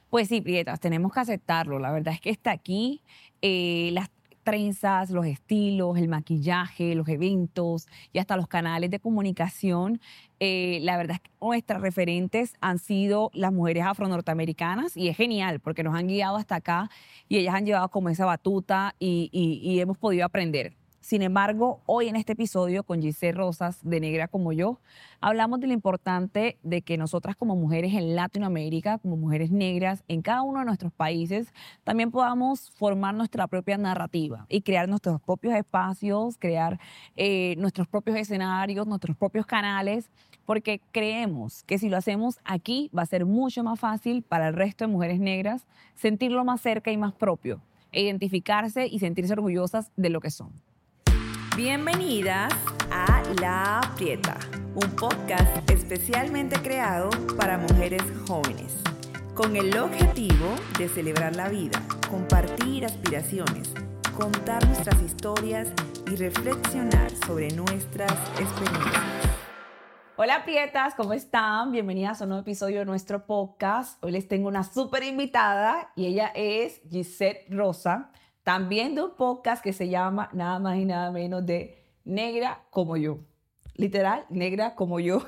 Pues sí, Prietas, tenemos que aceptarlo. La verdad es que está aquí. Las trenzas, los estilos, el maquillaje, los eventos y hasta los canales de comunicación. La verdad es que nuestras referentes han sido las mujeres afro-norteamericanas y es genial porque nos han guiado hasta acá y ellas han llevado como esa batuta y hemos podido aprender. Sin embargo, hoy en este episodio con Giselle Rosas, de Negra como yo, hablamos de lo importante de que nosotras como mujeres en Latinoamérica, como mujeres negras en cada uno de nuestros países, también podamos formar nuestra propia narrativa y crear nuestros propios espacios, crear nuestros propios escenarios, nuestros propios canales, porque creemos que si lo hacemos aquí va a ser mucho más fácil para el resto de mujeres negras sentirlo más cerca y más propio, e identificarse y sentirse orgullosas de lo que son. Bienvenidas a La Prieta, un podcast especialmente creado para mujeres jóvenes, con el objetivo de celebrar la vida, compartir aspiraciones, contar nuestras historias y reflexionar sobre nuestras experiencias. Hola Prietas, ¿cómo están? Bienvenidas a un nuevo episodio de nuestro podcast. Hoy les tengo una súper invitada y ella es Giselle Rosa, también de un podcast que se llama nada más y nada menos de Negra como yo. Literal, Negra como yo.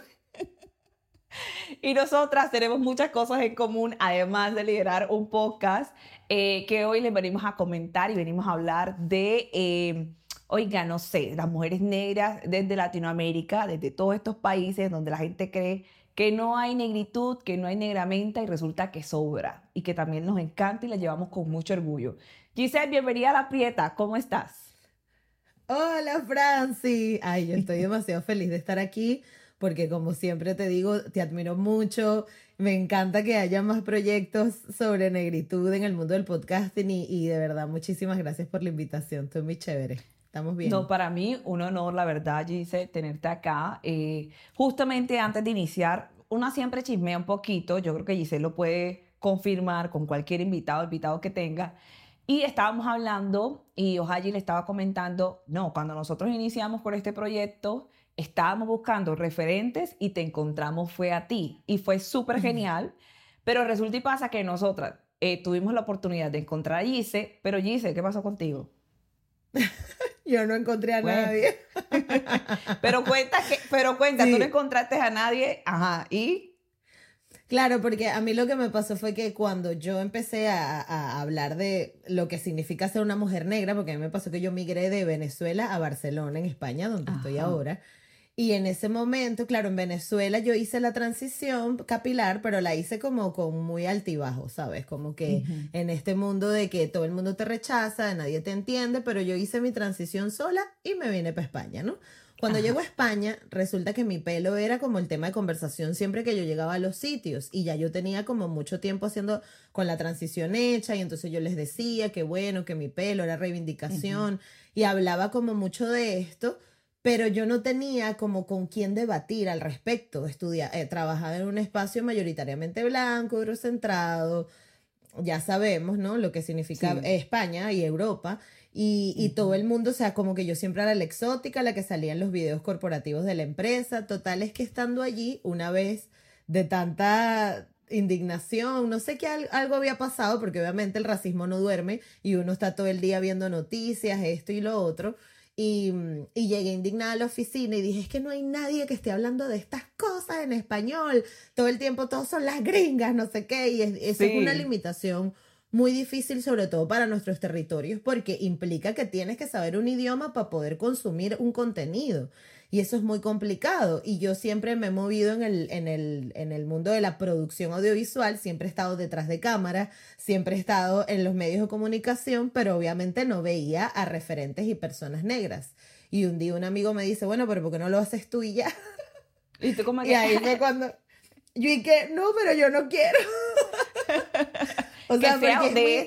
Y nosotras tenemos muchas cosas en común, además de liderar un podcast que hoy les venimos a comentar y venimos a hablar de, oiga, no sé, las mujeres negras desde Latinoamérica, desde todos estos países donde la gente cree que no hay negritud, que no hay negramenta y resulta que sobra y que también nos encanta y la llevamos con mucho orgullo. Giselle, bienvenida a La Prieta, ¿cómo estás? Hola, Franci. Ay, yo estoy demasiado feliz de estar aquí porque como siempre te digo, te admiro mucho. Me encanta que haya más proyectos sobre negritud en el mundo del podcasting y de verdad, muchísimas gracias por la invitación. Estoy muy chévere. Estamos bien. No, para mí un honor, la verdad, Giselle, tenerte acá. Justamente antes de iniciar, una siempre chismea un poquito. Yo creo que Giselle lo puede confirmar con cualquier invitado que tenga. Y estábamos hablando y Ojalli le estaba comentando, no, cuando nosotros iniciamos por este proyecto, estábamos buscando referentes y te encontramos fue a ti. Y fue súper genial, pero resulta y pasa que nosotras tuvimos la oportunidad de encontrar a Giselle, pero Giselle, ¿qué pasó contigo? Yo no encontré a Bueno. nadie. Pero cuenta, Sí. tú no encontraste a nadie, ajá, y... Claro, porque a mí lo que me pasó fue que cuando yo empecé a hablar de lo que significa ser una mujer negra, porque a mí me pasó que yo migré de Venezuela a Barcelona, en España, donde estoy Ajá. ahora. Y en ese momento, claro, en Venezuela yo hice la transición capilar, pero la hice como con muy altibajo, ¿sabes? Como que Ujú. en este mundo de que todo el mundo te rechaza, nadie te entiende, pero yo hice mi transición sola y me vine para España, ¿no? Cuando Ajá. llego a España, resulta que mi pelo era como el tema de conversación siempre que yo llegaba a los sitios y ya yo tenía como mucho tiempo haciendo con la transición hecha y entonces yo les decía que bueno, que mi pelo era reivindicación y hablaba como mucho de esto, pero yo no tenía como con quién debatir al respecto. Trabajaba en un espacio mayoritariamente blanco, eurocentrado, ya sabemos, ¿no? Lo que significa Sí. España y Europa. Y todo el mundo, o sea, como que yo siempre era la exótica, la que salía en los videos corporativos de la empresa. Total, es que estando allí, una vez de tanta indignación, no sé qué algo había pasado, porque obviamente el racismo no duerme y uno está todo el día viendo noticias, esto y lo otro. Y llegué indignada a la oficina y dije, es que no hay nadie que esté hablando de estas cosas en español. Todo el tiempo todos son las gringas, no sé qué. Y eso es una Sí. limitación muy difícil, sobre todo para nuestros territorios, porque implica que tienes que saber un idioma para poder consumir un contenido. Y eso es muy complicado. Y yo siempre me he movido en el mundo de la producción audiovisual, siempre he estado detrás de cámara, siempre he estado en los medios de comunicación, pero obviamente no veía a referentes y personas negras. Y un día un amigo me dice, bueno, pero ¿por qué no lo haces tú y ya? Y tú como Y que... ahí fue cuando yo dije, no, pero yo no quiero. O que sea, sea porque es de... muy...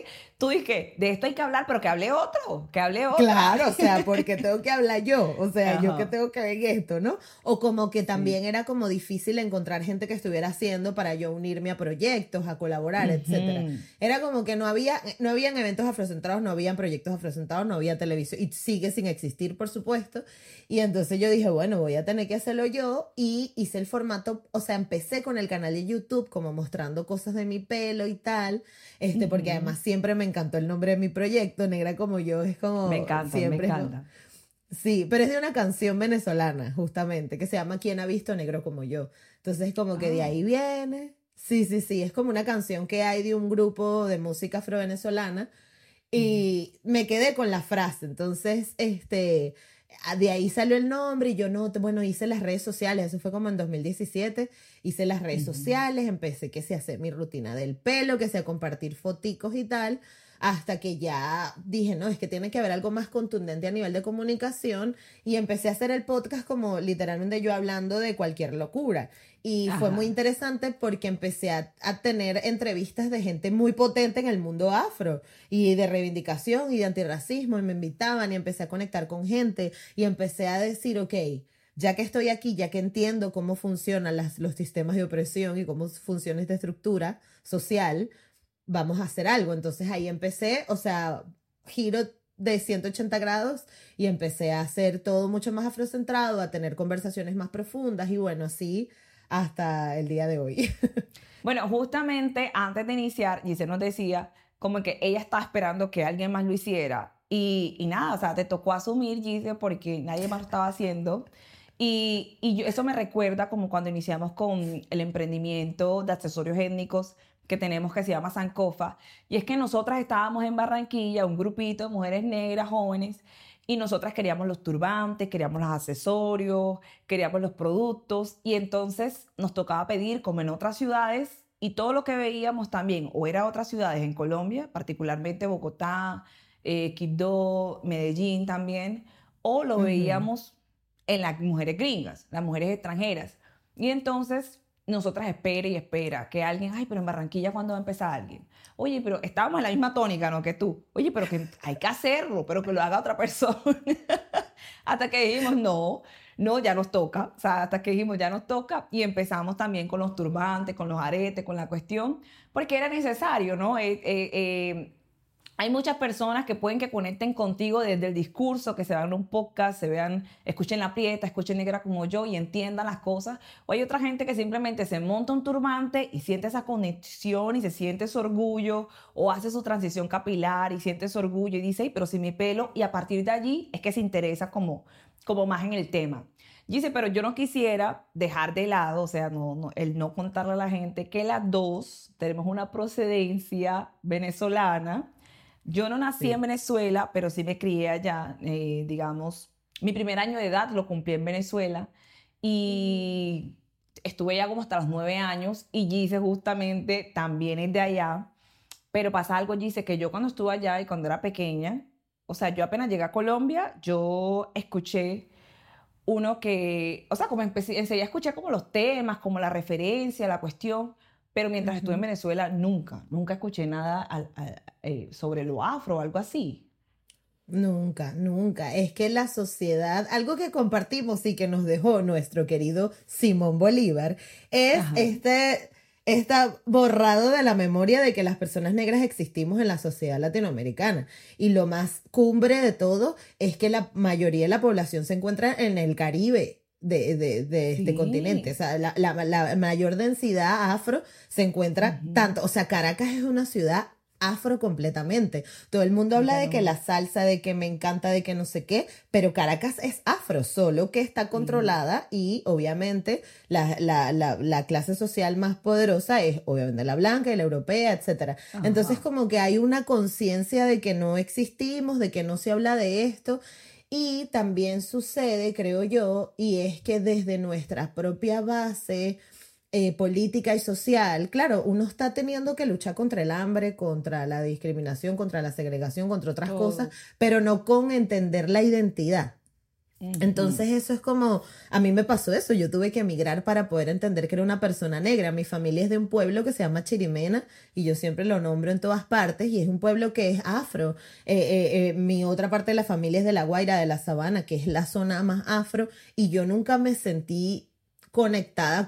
tú dices, de esto hay que hablar, pero que hable otro, que hable otro. Claro, o sea, porque tengo que hablar yo, o sea, yo que Ajá. tengo que ver en esto, ¿no? O como que Sí. también era como difícil encontrar gente que estuviera haciendo para yo unirme a proyectos, a colaborar, etcétera. Ujú. Era como que no habían eventos afrocentrados, no habían proyectos afrocentrados, no había televisión, y sigue sin existir, por supuesto. Y entonces yo dije, bueno, voy a tener que hacerlo yo, y hice el formato, o sea, empecé con el canal de YouTube, como mostrando cosas de mi pelo y tal, porque Ujú. además siempre me encantó el nombre de mi proyecto, Negra como yo, es Me como encanta, me siempre, ¿no? encanta. Sí, pero es de una canción venezolana, justamente, que se llama ¿Quién ha visto negro como yo? Entonces, como que de Ah. ahí viene. Sí, sí, sí, es como una canción que hay de un grupo de música afro-venezolana Ujú. y me quedé con la frase. Entonces, de ahí salió el nombre y yo no, bueno, hice las redes sociales, eso fue como en 2017, hice las redes Ujú. sociales, empecé que se hacer mi rutina del pelo, que sea compartir foticos y tal, hasta que ya dije, no, es que tiene que haber algo más contundente a nivel de comunicación y empecé a hacer el podcast como literalmente yo hablando de cualquier locura. Y fue muy Ajá. interesante porque empecé a tener entrevistas de gente muy potente en el mundo afro y de reivindicación y de antirracismo y me invitaban y empecé a conectar con gente y empecé a decir, ok, ya que estoy aquí, ya que entiendo cómo funcionan los sistemas de opresión y cómo funciona esta estructura social, vamos a hacer algo. Entonces ahí empecé, o sea, giro de 180 grados y empecé a hacer todo mucho más afrocentrado, a tener conversaciones más profundas y bueno, así hasta el día de hoy. Bueno, justamente antes de iniciar, Giselle nos decía como que ella estaba esperando que alguien más lo hiciera. Y nada, o sea, te tocó asumir, Giselle, porque nadie más lo estaba haciendo. Eso me recuerda como cuando iniciamos con el emprendimiento de accesorios étnicos que tenemos que se llama Sankofa. Y es que nosotras estábamos en Barranquilla, un grupito de mujeres negras jóvenes, y nosotras queríamos los turbantes, queríamos los accesorios, queríamos los productos y entonces nos tocaba pedir como en otras ciudades y todo lo que veíamos también o era otras ciudades en Colombia, particularmente Bogotá, Quibdó, Medellín también, o lo Ujú. veíamos en las mujeres gringas, las mujeres extranjeras. Y entonces nosotras espera y espera que alguien, ay, pero en Barranquilla, ¿cuándo va a empezar alguien? Oye, pero estábamos en la misma tónica, ¿no? Que tú. Oye, pero que hay que hacerlo, pero que lo haga otra persona. Hasta que dijimos, no, no, ya nos toca. O sea, hasta que dijimos, ya nos toca. Y empezamos también con los turbantes, con los aretes, con la cuestión, porque era necesario, ¿no? Hay muchas personas que pueden que conecten contigo desde el discurso, que se vean un podcast, se vean, escuchen La Prieta, escuchen Negra como yo y entiendan las cosas. O hay otra gente que simplemente se monta un turbante y siente esa conexión y se siente su orgullo o hace su transición capilar y siente su orgullo y dice, "Ay, pero si mi pelo", y a partir de allí es que se interesa como más en el tema. Y dice, pero yo no quisiera dejar de lado, o sea, el no contarle a la gente que las dos tenemos una procedencia venezolana. Yo no nací en Sí. Venezuela, pero sí me crié allá, digamos. Mi primer año de edad lo cumplí en Venezuela y estuve allá como hasta los 9 años y Gise justamente también es de allá, pero pasa algo, Gise, que yo cuando estuve allá y cuando era pequeña, o sea, yo apenas llegué a Colombia, yo escuché uno que, o sea, como enseguida escuché como los temas, como la referencia, la cuestión, pero mientras estuve en Ujú. Venezuela nunca escuché nada sobre lo afro o algo así. Nunca, nunca. Es que la sociedad, algo que compartimos y que nos dejó nuestro querido Simón Bolívar, es Ajá. está borrado de la memoria de que las personas negras existimos en la sociedad latinoamericana. Y lo más cumbre de todo es que la mayoría de la población se encuentra en el Caribe. De este continente, o Sí. sea, la mayor densidad afro se encuentra Ujú. tanto, o sea, Caracas es una ciudad afro completamente. Todo el mundo habla de que Totalmente. la salsa, de que me encanta, de que no sé qué, pero Caracas es afro, solo que está Ujú. controlada y obviamente la clase social más poderosa es obviamente la blanca y la europea, etcétera. Entonces Ajá. como que hay una conciencia de que no existimos, de que no se habla de esto. Y también sucede, creo yo, y es que desde nuestra propia base política y social, claro, uno está teniendo que luchar contra el hambre, contra la discriminación, contra la segregación, contra otras cosas, Todo. pero no con entender la identidad. Entonces eso es como, a mí me pasó eso, yo tuve que emigrar para poder entender que era una persona negra. Mi familia es de un pueblo que se llama Chirimena y yo siempre lo nombro en todas partes y es un pueblo que es afro. Mi otra parte de la familia es de La Guaira, de la Sabana, que es la zona más afro y yo nunca me sentí conectada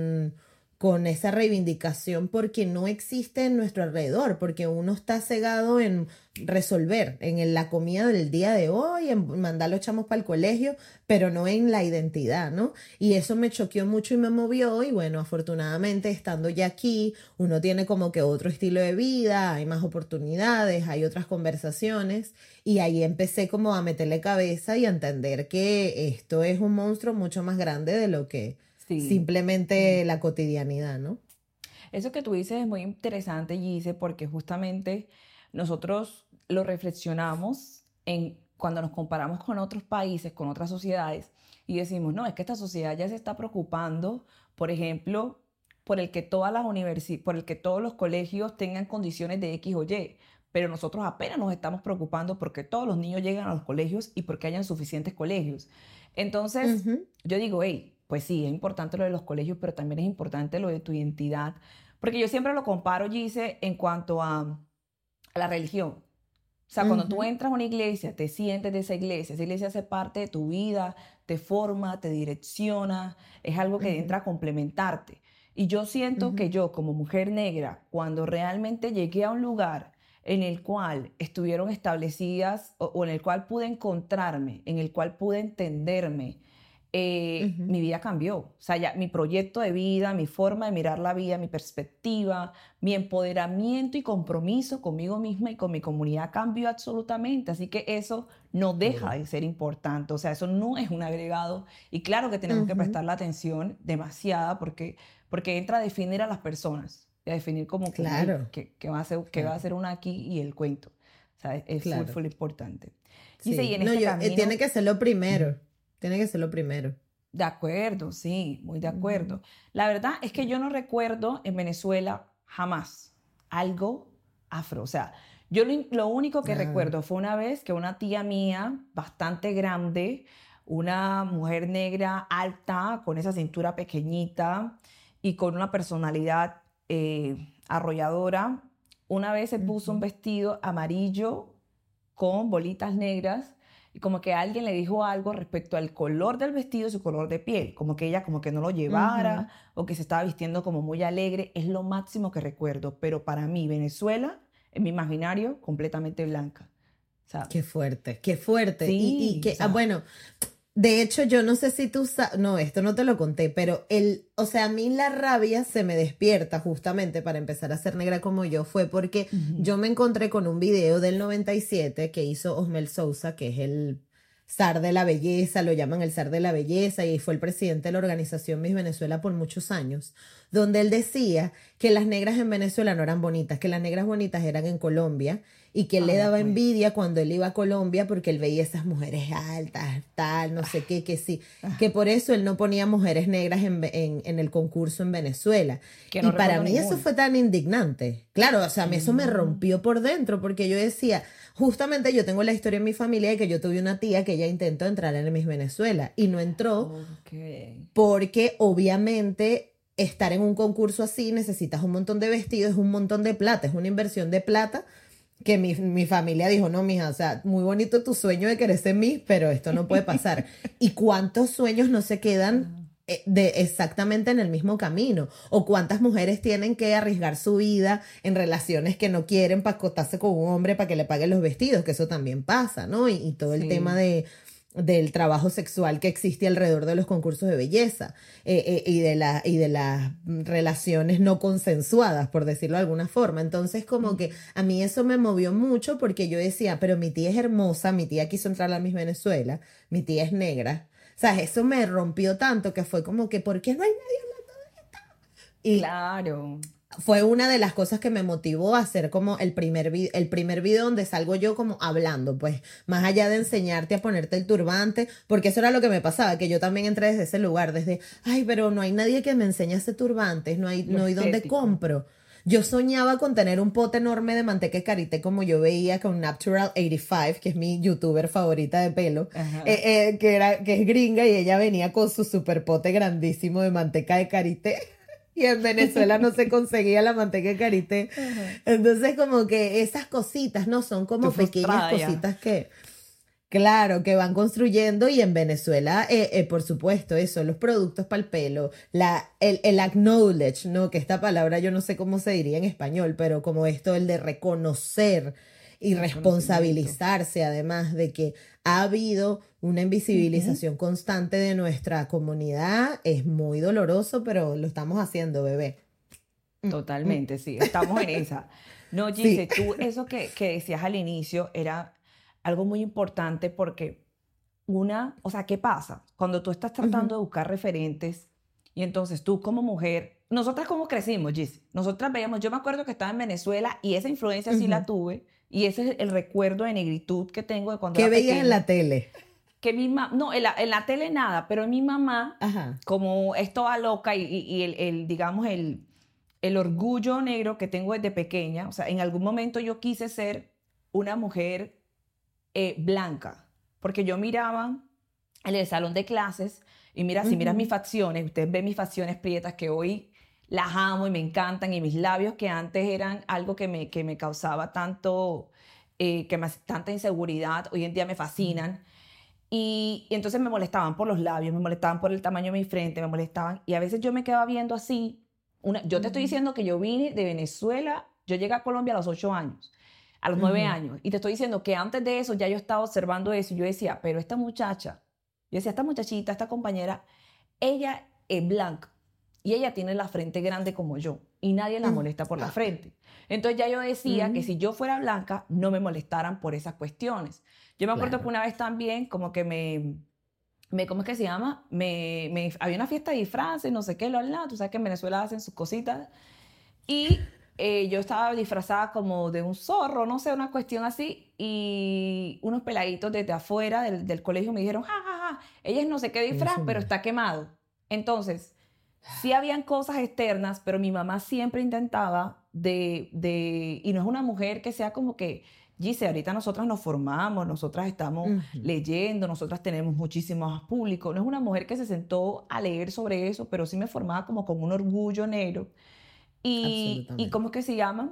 con esa reivindicación porque no existe en nuestro alrededor, porque uno está cegado en resolver, la comida del día de hoy, en mandar los chamos para el colegio, pero no en la identidad, ¿no? Y eso me choqueó mucho y me movió y bueno, afortunadamente estando ya aquí, uno tiene como que otro estilo de vida, hay más oportunidades, hay otras conversaciones y ahí empecé como a meterle cabeza y a entender que esto es un monstruo mucho más grande de lo que simplemente la cotidianidad, ¿no? Eso que tú dices es muy interesante, Gise, porque justamente nosotros lo reflexionamos cuando nos comparamos con otros países, con otras sociedades, y decimos, no, es que esta sociedad ya se está preocupando, por ejemplo, por el que por el que todos los colegios tengan condiciones de X o Y, pero nosotros apenas nos estamos preocupando porque todos los niños lleguen a los colegios y porque hayan suficientes colegios. Entonces, yo digo, hey, pues sí, es importante lo de los colegios, pero también es importante lo de tu identidad. Porque yo siempre lo comparo, Gise, en cuanto a la religión. O sea, cuando tú entras a una iglesia, te sientes de esa iglesia hace parte de tu vida, te forma, te direcciona, es algo que entra a complementarte. Y yo siento que yo, como mujer negra, cuando realmente llegué a un lugar en el cual estuvieron establecidas o en el cual pude encontrarme, en el cual pude entenderme, mi vida cambió. O sea, ya mi proyecto de vida, mi forma de mirar la vida, mi perspectiva, mi empoderamiento y compromiso conmigo misma y con mi comunidad cambió absolutamente. Así que eso no deja de ser importante. O sea, eso no es un agregado. Y claro que tenemos que prestarle atención demasiada porque entra a definir a las personas, a definir como Claro. que va a ser una aquí y el cuento. O sea, es full importante. Sí. Y en este camino, tiene que ser lo primero. Tiene que ser lo primero. De acuerdo, sí, muy de acuerdo. La verdad es que yo no recuerdo en Venezuela jamás algo afro. O sea, yo lo único que recuerdo fue una vez que una tía mía, bastante grande, una mujer negra alta, con esa cintura pequeñita y con una personalidad arrolladora, una vez se puso un vestido amarillo con bolitas negras y como que alguien le dijo algo respecto al color del vestido y su color de piel, como que ella como que no lo llevara o que se estaba vistiendo como muy alegre. Es lo máximo que recuerdo, pero para mí Venezuela, en mi imaginario, completamente blanca. O sea, qué fuerte, qué fuerte. Sí, y que, o sea, bueno, de hecho yo no sé si tú sabes, no, esto no te lo conté, pero o sea, a mí la rabia se me despierta justamente para empezar a ser negra como yo, fue porque yo me encontré con un video del 97 que hizo Osmel Sousa, que es el zar de la belleza, lo llaman el zar de la belleza, y fue el presidente de la organización Miss Venezuela por muchos años, donde él decía que las negras en Venezuela no eran bonitas, que las negras bonitas eran en Colombia, y que él le daba envidia cuando él iba a Colombia porque él veía esas mujeres altas, tal, no sé qué, que sí, que por eso él no ponía mujeres negras en el concurso en Venezuela. No, y para mí eso fue tan indignante. Claro, o sea, a mí eso me rompió por dentro porque yo decía, justamente yo tengo la historia en mi familia de que yo tuve una tía que ella intentó entrar en el Miss Venezuela y no entró porque obviamente estar en un concurso así necesitas un montón de vestidos, es un montón de plata, es una inversión de plata que mi familia dijo, no, mija, o sea, muy bonito tu sueño de querer ser Miss, pero esto no puede pasar. ¿Y cuántos sueños no se quedan exactamente en el mismo camino? ¿O cuántas mujeres tienen que arriesgar su vida en relaciones que no quieren para acostarse con un hombre para que le paguen los vestidos? Que eso también pasa, ¿no? Y todo el tema del trabajo sexual que existe alrededor de los concursos de belleza y de las relaciones no consensuadas, por decirlo de alguna forma. Entonces, como que a mí eso me movió mucho porque yo decía, pero mi tía es hermosa, mi tía quiso entrar a Miss Venezuela, mi tía es negra. O sea, eso me rompió tanto que fue como que, ¿por qué no hay nadie hablando de esto? Y claro. Fue una de las cosas que me motivó a hacer como el primer video donde salgo yo como hablando, pues, más allá de enseñarte a ponerte el turbante, porque eso era lo que me pasaba, que yo también entré desde ese lugar, desde, ay, pero no hay nadie que me enseñe ese turbante, no hay donde compro. Yo soñaba con tener un pote enorme de manteca de karité como yo veía con Natural 85, que es mi youtuber favorita de pelo, que es gringa y ella venía con su super pote grandísimo de manteca de karité. Y en Venezuela no se conseguía la manteca de karité. Entonces como que esas cositas, ¿no? Son como pequeñas cositas que, claro, que van construyendo. Y en Venezuela, por supuesto, eso, los productos para el pelo, el acknowledge, ¿no? Que esta palabra yo no sé cómo se diría en español, pero como esto, el de reconocer y responsabilizarse, además de que ha habido una invisibilización constante de nuestra comunidad, es muy doloroso, pero lo estamos haciendo, bebé. Totalmente, sí, estamos en esa. No, Gise, tú eso que decías al inicio era algo muy importante porque o sea, ¿qué pasa? Cuando tú estás tratando de buscar referentes y entonces tú como mujer, nosotras cómo crecimos, Gise, nosotras veíamos, yo me acuerdo que estaba en Venezuela y esa influencia sí la tuve y ese es el recuerdo de negritud que tengo de cuando era pequeña. ¿Qué veías en la tele? Que no, en la tele nada, pero en mi mamá, como es toda loca y digamos, el orgullo negro que tengo desde pequeña, o sea, en algún momento yo quise ser una mujer blanca, porque yo miraba en el salón de clases y mira, si miras mis facciones, ustedes ven mis facciones prietas que hoy las amo y me encantan, y mis labios que antes eran algo que me causaba tanto, tanta inseguridad, hoy en día me fascinan. Y entonces me molestaban por los labios, me molestaban por el tamaño de mi frente, me molestaban. Y a veces yo me quedaba viendo así. Yo te estoy diciendo que yo vine de Venezuela, yo llegué a Colombia a los 8 años, a los 9 años. Y te estoy diciendo que antes de eso ya yo estaba observando eso. Y yo decía, pero esta muchacha, yo decía, esta muchachita, esta compañera, ella es blanca y ella tiene la frente grande como yo. Y nadie la molesta por la frente. Entonces ya yo decía que si yo fuera blanca, no me molestaran por esas cuestiones. Yo me acuerdo que una vez también como que ¿cómo es que se llama? Había una fiesta de disfraces, no sé qué, tú sabes que en Venezuela hacen sus cositas. Y yo estaba disfrazada como de un zorro, no sé, una cuestión así. Y unos peladitos desde afuera del colegio me dijeron, ja, ja, ja, ella es no sé qué disfraz, pero está quemado. Entonces, sí habían cosas externas, pero mi mamá siempre intentaba y no es una mujer que sea como que, Gise, ahorita nosotras nos formamos, nosotras estamos leyendo, nosotras tenemos muchísimo más público. No es una mujer que se sentó a leer sobre eso, pero sí me formaba como con un orgullo negro. Y ¿cómo es que se llama?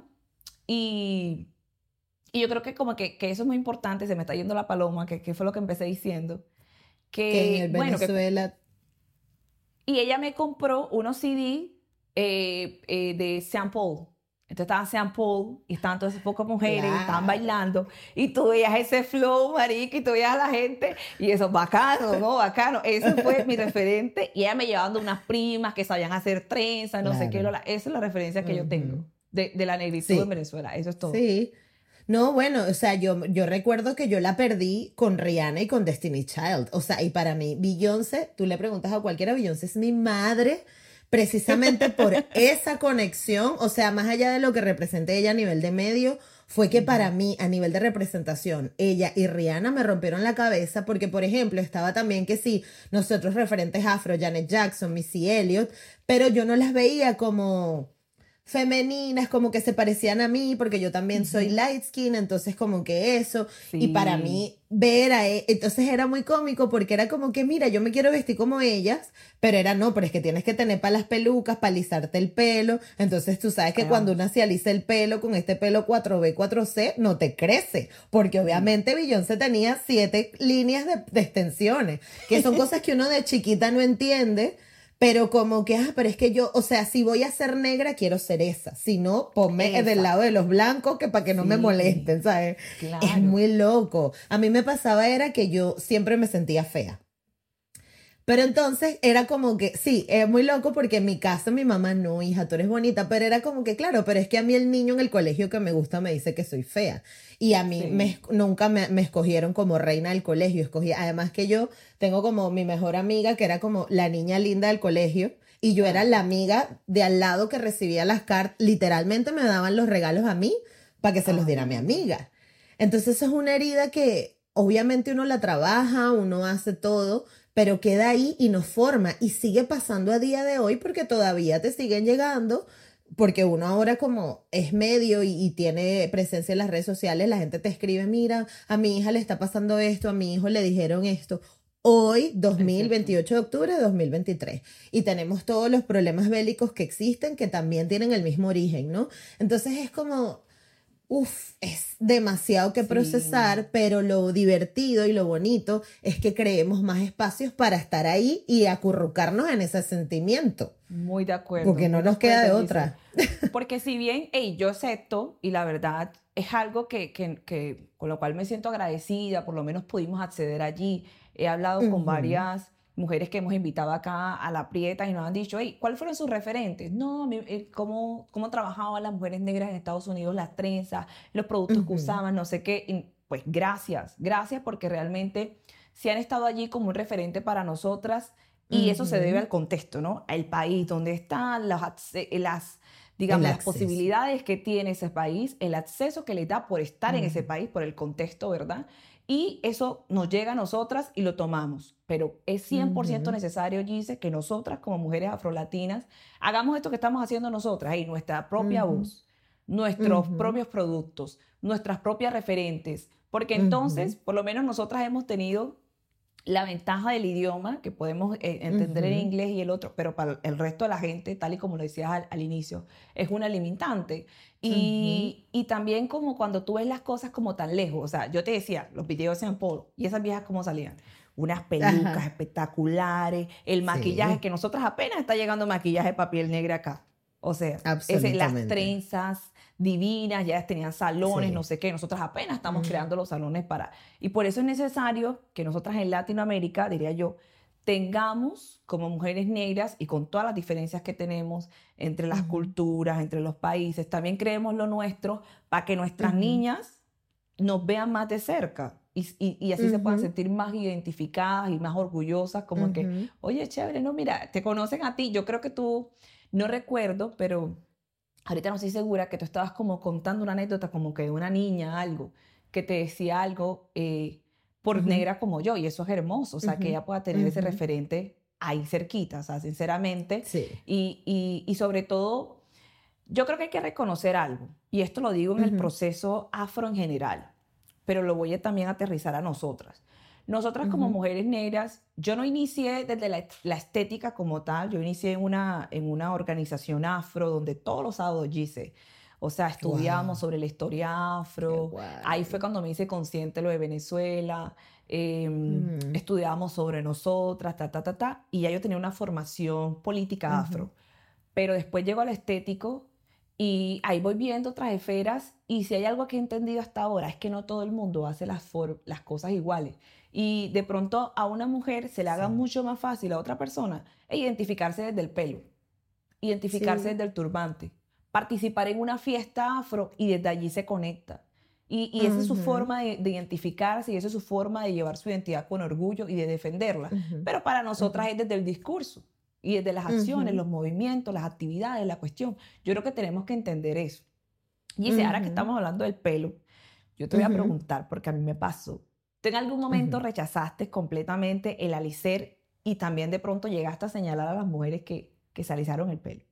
Y yo creo que como que eso es muy importante, se me está yendo la paloma, que fue lo que empecé diciendo. Que en Venezuela... Y ella me compró unos CD de Sean Paul. Entonces estaba Sean Paul y estaban todas esas pocas mujeres y estaban bailando. Y tú veías ese flow, marica, y tú veías a la gente. Y eso, bacano, ¿no? Bacano. Ese fue mi referente. Y ella me llevando unas primas que sabían hacer trenzas, no sé qué. Esa es la referencia que yo tengo de la negritud en Venezuela. Eso es todo. Sí. No, bueno, o sea, yo recuerdo que yo la perdí con Rihanna y con Destiny Child. O sea, y para mí, Beyoncé, tú le preguntas a cualquiera, Beyoncé es mi madre, precisamente por esa conexión. O sea, más allá de lo que representé ella a nivel de medio, fue que para mí, a nivel de representación, ella y Rihanna me rompieron la cabeza porque, por ejemplo, estaba también que sí, nosotros referentes afro, Janet Jackson, Missy Elliott, pero yo no las veía como femeninas, como que se parecían a mí, porque yo también soy light skin, entonces como que eso, y para mí ver entonces era muy cómico, porque era como que, mira, yo me quiero vestir como ellas, pero es que tienes que tener para las pelucas, para alisarte el pelo, entonces tú sabes que cuando una se alisa el pelo con este pelo 4B, 4C, no te crece, porque obviamente Beyoncé tenía 7 líneas de extensiones, que son cosas que uno de chiquita no entiende. Pero como que, pero es que yo, o sea, si voy a ser negra, quiero ser esa. Si no, ponme del lado de los blancos que para que no me molesten, ¿sabes? Claro. Es muy loco. A mí me pasaba era que yo siempre me sentía fea. Pero entonces era como que, sí, es muy loco porque en mi casa mi mamá, no, hija, tú eres bonita, pero era como que, claro, pero es que a mí el niño en el colegio que me gusta me dice que soy fea. Y a mí nunca me escogieron como reina del colegio, además que yo tengo como mi mejor amiga que era como la niña linda del colegio y yo era la amiga de al lado que recibía las cartas, literalmente me daban los regalos a mí para que se los diera a mi amiga. Entonces eso es una herida que obviamente uno la trabaja, uno hace todo, pero queda ahí y nos forma y sigue pasando a día de hoy porque todavía te siguen llegando porque uno ahora como es medio y tiene presencia en las redes sociales, la gente te escribe, mira, a mi hija le está pasando esto, a mi hijo le dijeron esto. Hoy, 28 de octubre de 2023. Y tenemos todos los problemas bélicos que existen que también tienen el mismo origen, ¿no? Entonces es como, es demasiado que procesar, pero lo divertido y lo bonito es que creemos más espacios para estar ahí y acurrucarnos en ese sentimiento. Muy de acuerdo. Porque no nos queda de otra. Porque si bien yo acepto, y la verdad es algo que con lo cual me siento agradecida, por lo menos pudimos acceder allí. He hablado con varias mujeres que hemos invitado acá a La Prieta y nos han dicho, ¿cuáles fueron sus referentes? No, cómo trabajaban las mujeres negras en Estados Unidos, las trenzas, los productos que usaban, no sé qué. Y pues gracias porque realmente se han estado allí como un referente para nosotras y eso se debe al contexto, ¿no? Al país donde están digamos, las posibilidades que tiene ese país, el acceso que le da por estar en ese país, por el contexto, ¿verdad? Y eso nos llega a nosotras y lo tomamos. Pero es 100% necesario, Gise, que nosotras como mujeres afrolatinas hagamos esto que estamos haciendo nosotras, nuestra propia voz, nuestros propios productos, nuestras propias referentes. Porque entonces, por lo menos nosotras hemos tenido la ventaja del idioma, que podemos entender el inglés y el otro, pero para el resto de la gente, tal y como lo decías al inicio, es una limitante. Y también como cuando tú ves las cosas como tan lejos, o sea, yo te decía, los videos en polo, y esas viejas cómo salían, unas pelucas espectaculares, el maquillaje, que nosotras apenas está llegando maquillaje de piel negra acá. O sea, las trenzas divinas, ya tenían salones, no sé qué. Nosotras apenas estamos creando los salones para... Y por eso es necesario que nosotras en Latinoamérica, diría yo, tengamos como mujeres negras y con todas las diferencias que tenemos entre las culturas, entre los países, también creemos lo nuestro para que nuestras niñas nos vean más de cerca y así se puedan sentir más identificadas y más orgullosas, como que, oye, chévere, no, mira, te conocen a ti. Yo creo que tú... No recuerdo, pero ahorita no estoy segura que tú estabas como contando una anécdota como que de una niña, algo, que te decía algo por negra como yo, y eso es hermoso, o sea, que ella pueda tener ese referente ahí cerquita, o sea, sinceramente. Sí. Y sobre todo, yo creo que hay que reconocer algo, y esto lo digo en el proceso afro en general, pero lo voy a también aterrizar a nosotras. Nosotras como mujeres negras, yo no inicié desde la estética como tal, yo inicié en una organización afro donde todos los sábados hice, o sea, estudiamos sobre la historia afro, ahí fue cuando me hice consciente de lo de Venezuela, estudiábamos sobre nosotras, y ya yo tenía una formación política afro, pero después llegó al estético y ahí voy viendo otras esferas y si hay algo que he entendido hasta ahora es que no todo el mundo hace las cosas iguales. Y de pronto a una mujer se le haga mucho más fácil a otra persona identificarse desde el pelo, identificarse desde el turbante, participar en una fiesta afro y desde allí se conecta. Y esa es su forma de identificarse y esa es su forma de llevar su identidad con orgullo y de defenderla. Pero para nosotras es desde el discurso y desde las acciones, los movimientos, las actividades, la cuestión. Yo creo que tenemos que entender eso. Y dice, ahora que estamos hablando del pelo, yo te voy a preguntar, porque a mí me pasó. ¿Tú en algún momento rechazaste completamente el alicer y también de pronto llegaste a señalar a las mujeres que se alisaron el pelo?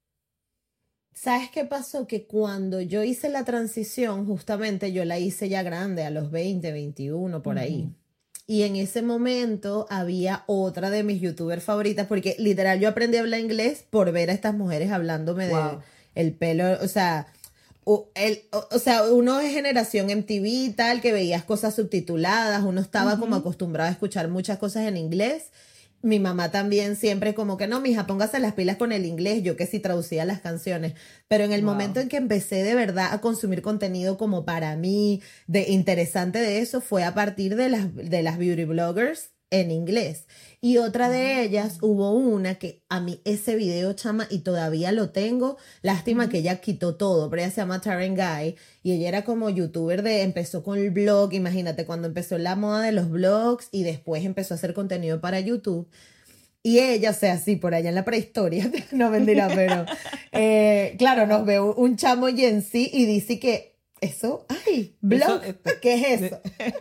¿Sabes qué pasó? Que cuando yo hice la transición, justamente yo la hice ya grande, a los 20, 21, por ahí. Y en ese momento había otra de mis youtubers favoritas, porque literal yo aprendí a hablar inglés por ver a estas mujeres hablándome de el pelo, o sea... O sea, uno es generación MTV y tal, que veías cosas subtituladas, uno estaba como acostumbrado a escuchar muchas cosas en inglés. Mi mamá también siempre como que no, mija, póngase las pilas con el inglés, yo que sí traducía las canciones. Pero en el momento en que empecé de verdad a consumir contenido como para mí, de interesante de eso, fue a partir de las beauty bloggers en inglés. Y otra de ellas, hubo una que a mí ese video, chama, y todavía lo tengo, lástima que ella quitó todo, pero ella se llama Taryn Guy, y ella era como youtuber empezó con el blog, imagínate, cuando empezó la moda de los blogs, y después empezó a hacer contenido para YouTube. Y ella, o sea, sí, por allá en la prehistoria, no mentira, pero claro, nos ve un chamo Gen Z y dice que eso, ay, blog, ¿qué es eso?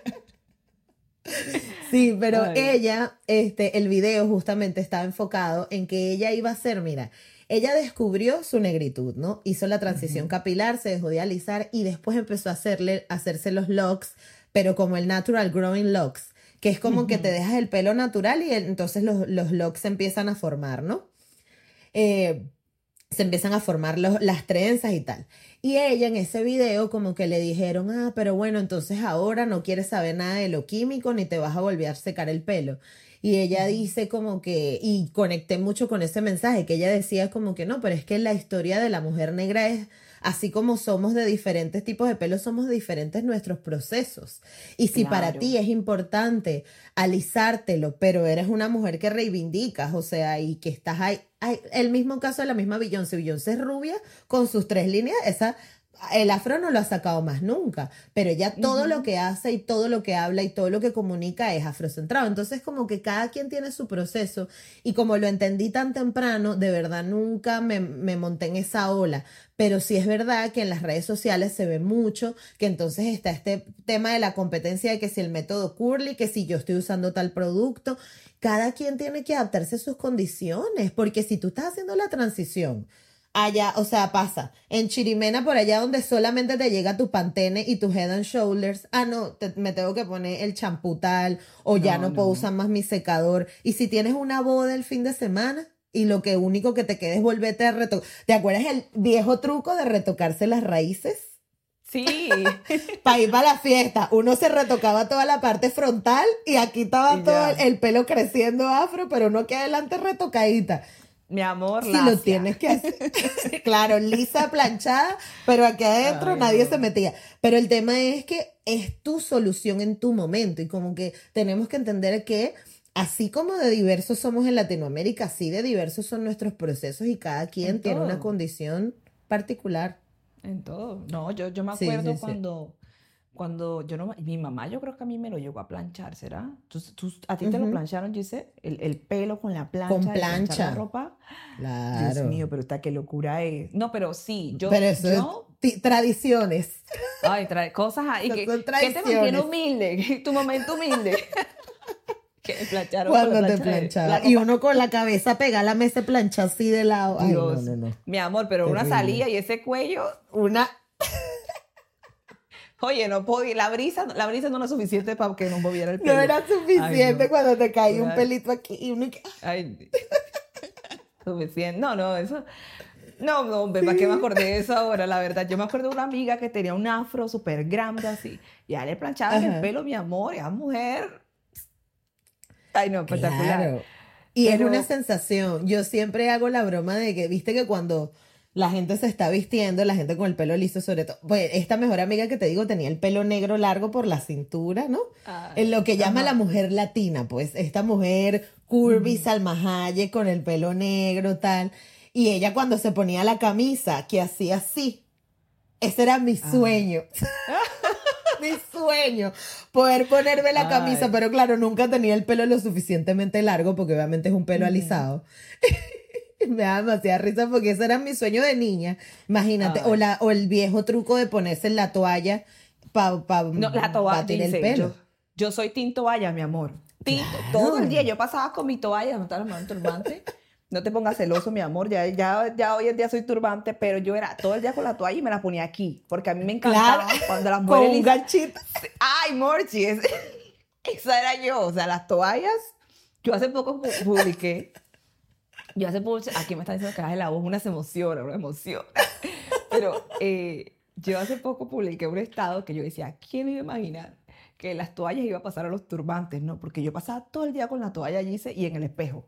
Sí, pero ella, el video justamente estaba enfocado en que ella iba a hacer, mira, ella descubrió su negritud, ¿no? Hizo la transición capilar, se dejó de alisar y después empezó a hacerse los locks, pero como el natural growing locks, que es como que te dejas el pelo natural y entonces los locks se empiezan a formar, ¿no? Se empiezan a formar las trenzas y tal. Y ella en ese video como que le dijeron, pero bueno, entonces ahora no quieres saber nada de lo químico ni te vas a volver a secar el pelo. Y ella dice como que, y conecté mucho con ese mensaje, que ella decía como que no, pero es que la historia de la mujer negra es, así como somos de diferentes tipos de pelo, somos de diferentes nuestros procesos. Y si para ti es importante alisártelo, pero eres una mujer que reivindicas, o sea, y que estás ahí, el mismo caso de la misma Beyoncé. Beyoncé es rubia con sus 3 líneas, el afro no lo ha sacado más nunca, pero ella todo lo que hace y todo lo que habla y todo lo que comunica es afrocentrado. Entonces como que cada quien tiene su proceso y como lo entendí tan temprano, de verdad nunca me monté en esa ola. Pero sí es verdad que en las redes sociales se ve mucho que entonces está este tema de la competencia de que si el método Curly, que si yo estoy usando tal producto, cada quien tiene que adaptarse a sus condiciones, porque si tú estás haciendo la transición allá, o sea, pasa en Chirimena por allá donde solamente te llega tu Pantene y tu Head and Shoulders, no, me tengo que poner el champú tal, o ya no puedo usar más mi secador. Y si tienes una boda el fin de semana y lo que único que te queda es volverte a retocar, ¿te acuerdas el viejo truco de retocarse las raíces? Sí. Para ir para la fiesta, uno se retocaba toda la parte frontal y aquí estaba todo el pelo creciendo afro, pero uno que adelante retocadita. Mi amor, si lo tienes que hacer. Claro, lisa, planchada, pero aquí adentro nadie se metía. Pero el tema es que es tu solución en tu momento y como que tenemos que entender que así como de diversos somos en Latinoamérica, así de diversos son nuestros procesos y cada quien tiene una condición particular. En todo. No, yo me acuerdo cuando yo no, mi mamá yo creo que a mí me lo llegó a planchar, ¿será? ¿A ti te lo plancharon, Giselle? El pelo con la plancha. Con de planchar plancha. la ropa. Claro. Dios mío, pero esta qué locura es. No, pero sí, Pero eso es tradiciones. Ay, cosas ahí. ¿Qué te mantiene humilde? Tu momento humilde. Que plancharon cuando con la te planchaba. Y uno con la cabeza pegada a la mesa plancha así de lado. Ay, Dios, no. Mi amor, pero terrible. Una salía y ese cuello. Oye, no podía, la brisa no era suficiente para que no moviera el pelo. No era suficiente. Ay, no. Cuando te caía un pelito aquí y uno... Ay, suficiente. No, eso... No, hombre, ¿para qué me acordé de eso ahora? La verdad, yo me acuerdo de una amiga que tenía un afro súper grande así, y a le planchaban el pelo, mi amor, esa mujer... Ay, no, espectacular. Claro. Y es una sensación. Yo siempre hago la broma de que, viste que cuando la gente se está vistiendo, la gente con el pelo liso sobre todo, pues esta mejor amiga que te digo tenía el pelo negro largo por la cintura, ¿no? En lo que llama la mujer latina, pues esta mujer curvy, Salma Hayek con el pelo negro, tal. Y ella cuando se ponía la camisa, que hacía así, ese era mi sueño. Mi sueño, poder ponerme la camisa, pero claro, nunca tenía el pelo lo suficientemente largo, porque obviamente es un pelo alisado. Me da demasiada risa porque ese era mi sueño de niña. Imagínate, o el viejo truco de ponerse en la toalla para batir el pelo. Yo soy team toalla, mi amor. Claro. Todo el día yo pasaba con mi toalla, no estaba el turbante. No te pongas celoso, mi amor, ya hoy en día soy turbante, pero yo era todo el día con la toalla y me la ponía aquí, porque a mí me encantaba cuando las mujeres... Con un ganchito. Ay, Morchi, esa era yo, o sea, las toallas, yo hace poco publiqué, aquí me están diciendo que baje la voz, una emoción, pero yo hace poco publiqué un estado que yo decía, ¿quién iba a imaginar que las toallas iba a pasar a los turbantes, no? Porque yo pasaba todo el día con la toalla allí y en el espejo.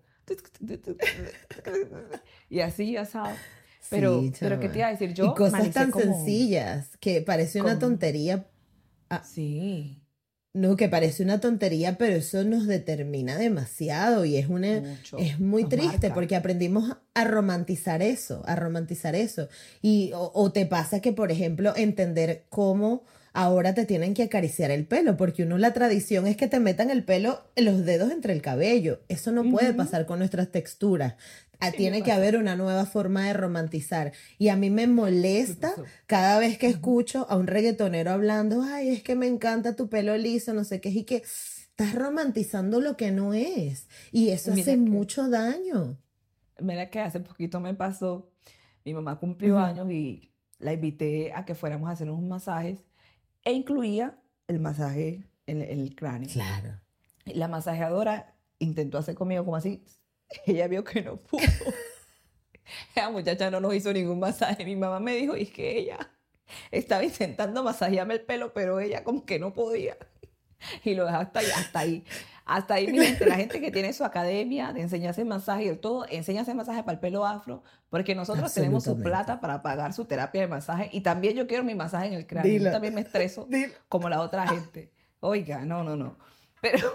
Y así ya sabes. Pero ¿qué te iba a decir? Yo y cosas tan sencillas que parece una tontería. Sí. No, que parece una tontería, pero eso nos determina demasiado y es muy triste porque aprendimos a romantizar eso. Y o te pasa que, por ejemplo, entender cómo ahora te tienen que acariciar el pelo, porque la tradición es que te metan el pelo, los dedos entre el cabello. Eso no puede pasar con nuestras texturas. Tiene que haber una nueva forma de romantizar. Y a mí me molesta cada vez que escucho a un reggaetonero hablando, ay, es que me encanta tu pelo liso, no sé qué, y que estás romantizando lo que no es. Y eso hace mucho daño. Mira que hace poquito me pasó, mi mamá cumplió Ujú. años y la invité a que fuéramos a hacer unos masajes e incluía el masaje en el cráneo. Claro. La masajeadora intentó hacer conmigo como así, ella vio que no pudo. La muchacha no nos hizo ningún masaje. Mi mamá me dijo, y es que ella estaba intentando masajearme el pelo, pero ella como que no podía. Y lo dejó hasta ahí, hasta ahí. Hasta ahí, mi gente, la gente que tiene su academia de enseñarse masaje y de todo, enséñase masaje para el pelo afro, porque nosotros tenemos su Absolutamente. plata para pagar su terapia de masaje y también yo quiero mi masaje en el cráneo. Yo Dilo. también me estreso Dilo. como la otra gente. Oiga, no, no, no. Pero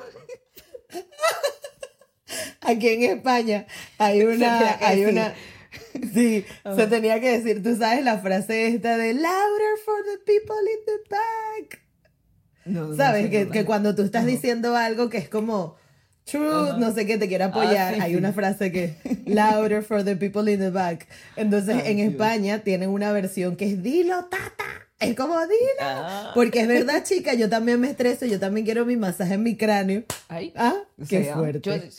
Aquí en España hay se tenía que hay decir. una, sí, se Ajá. tenía que decir, tú sabes la frase esta de louder for the people in the back. No, no ¿Sabes? sé, no Que la. cuando tú estás Ajá. diciendo algo que es como truth, Ajá. no sé qué, te quiere Ah, apoyar, sí, hay una sí. frase que louder for the people in the back. Entonces Ay, en Dios. España tienen una versión que es dilo, tata. Es como dilo. Ah, Porque es verdad, chica, yo también me estreso, yo también quiero mi masaje en mi cráneo. ay, Ah, o qué sea, fuerte.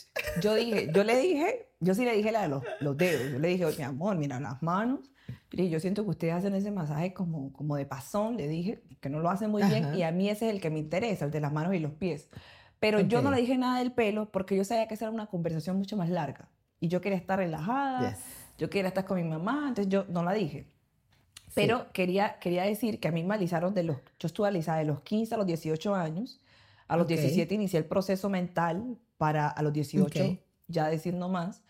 yo sí le dije la de los dedos. Yo le dije, mi amor, mira las manos. Mire, yo siento que ustedes hacen ese masaje como de pasón, le dije, que no lo hacen muy bien, y Ajá, a mí ese es el que me interesa, el de las manos y los pies. Pero yo no le ok. dije nada del pelo porque yo sabía que esa era una conversación mucho más larga. Y yo quería estar relajada, Yes. yo quería estar con mi mamá, entonces yo no la dije. Sí. Pero quería decir que a mí me alisaron yo estuve alisada de los 15 a los 18 años. A los Ok, 17 inicié el proceso mental para a los 18 ok. ya decir no más.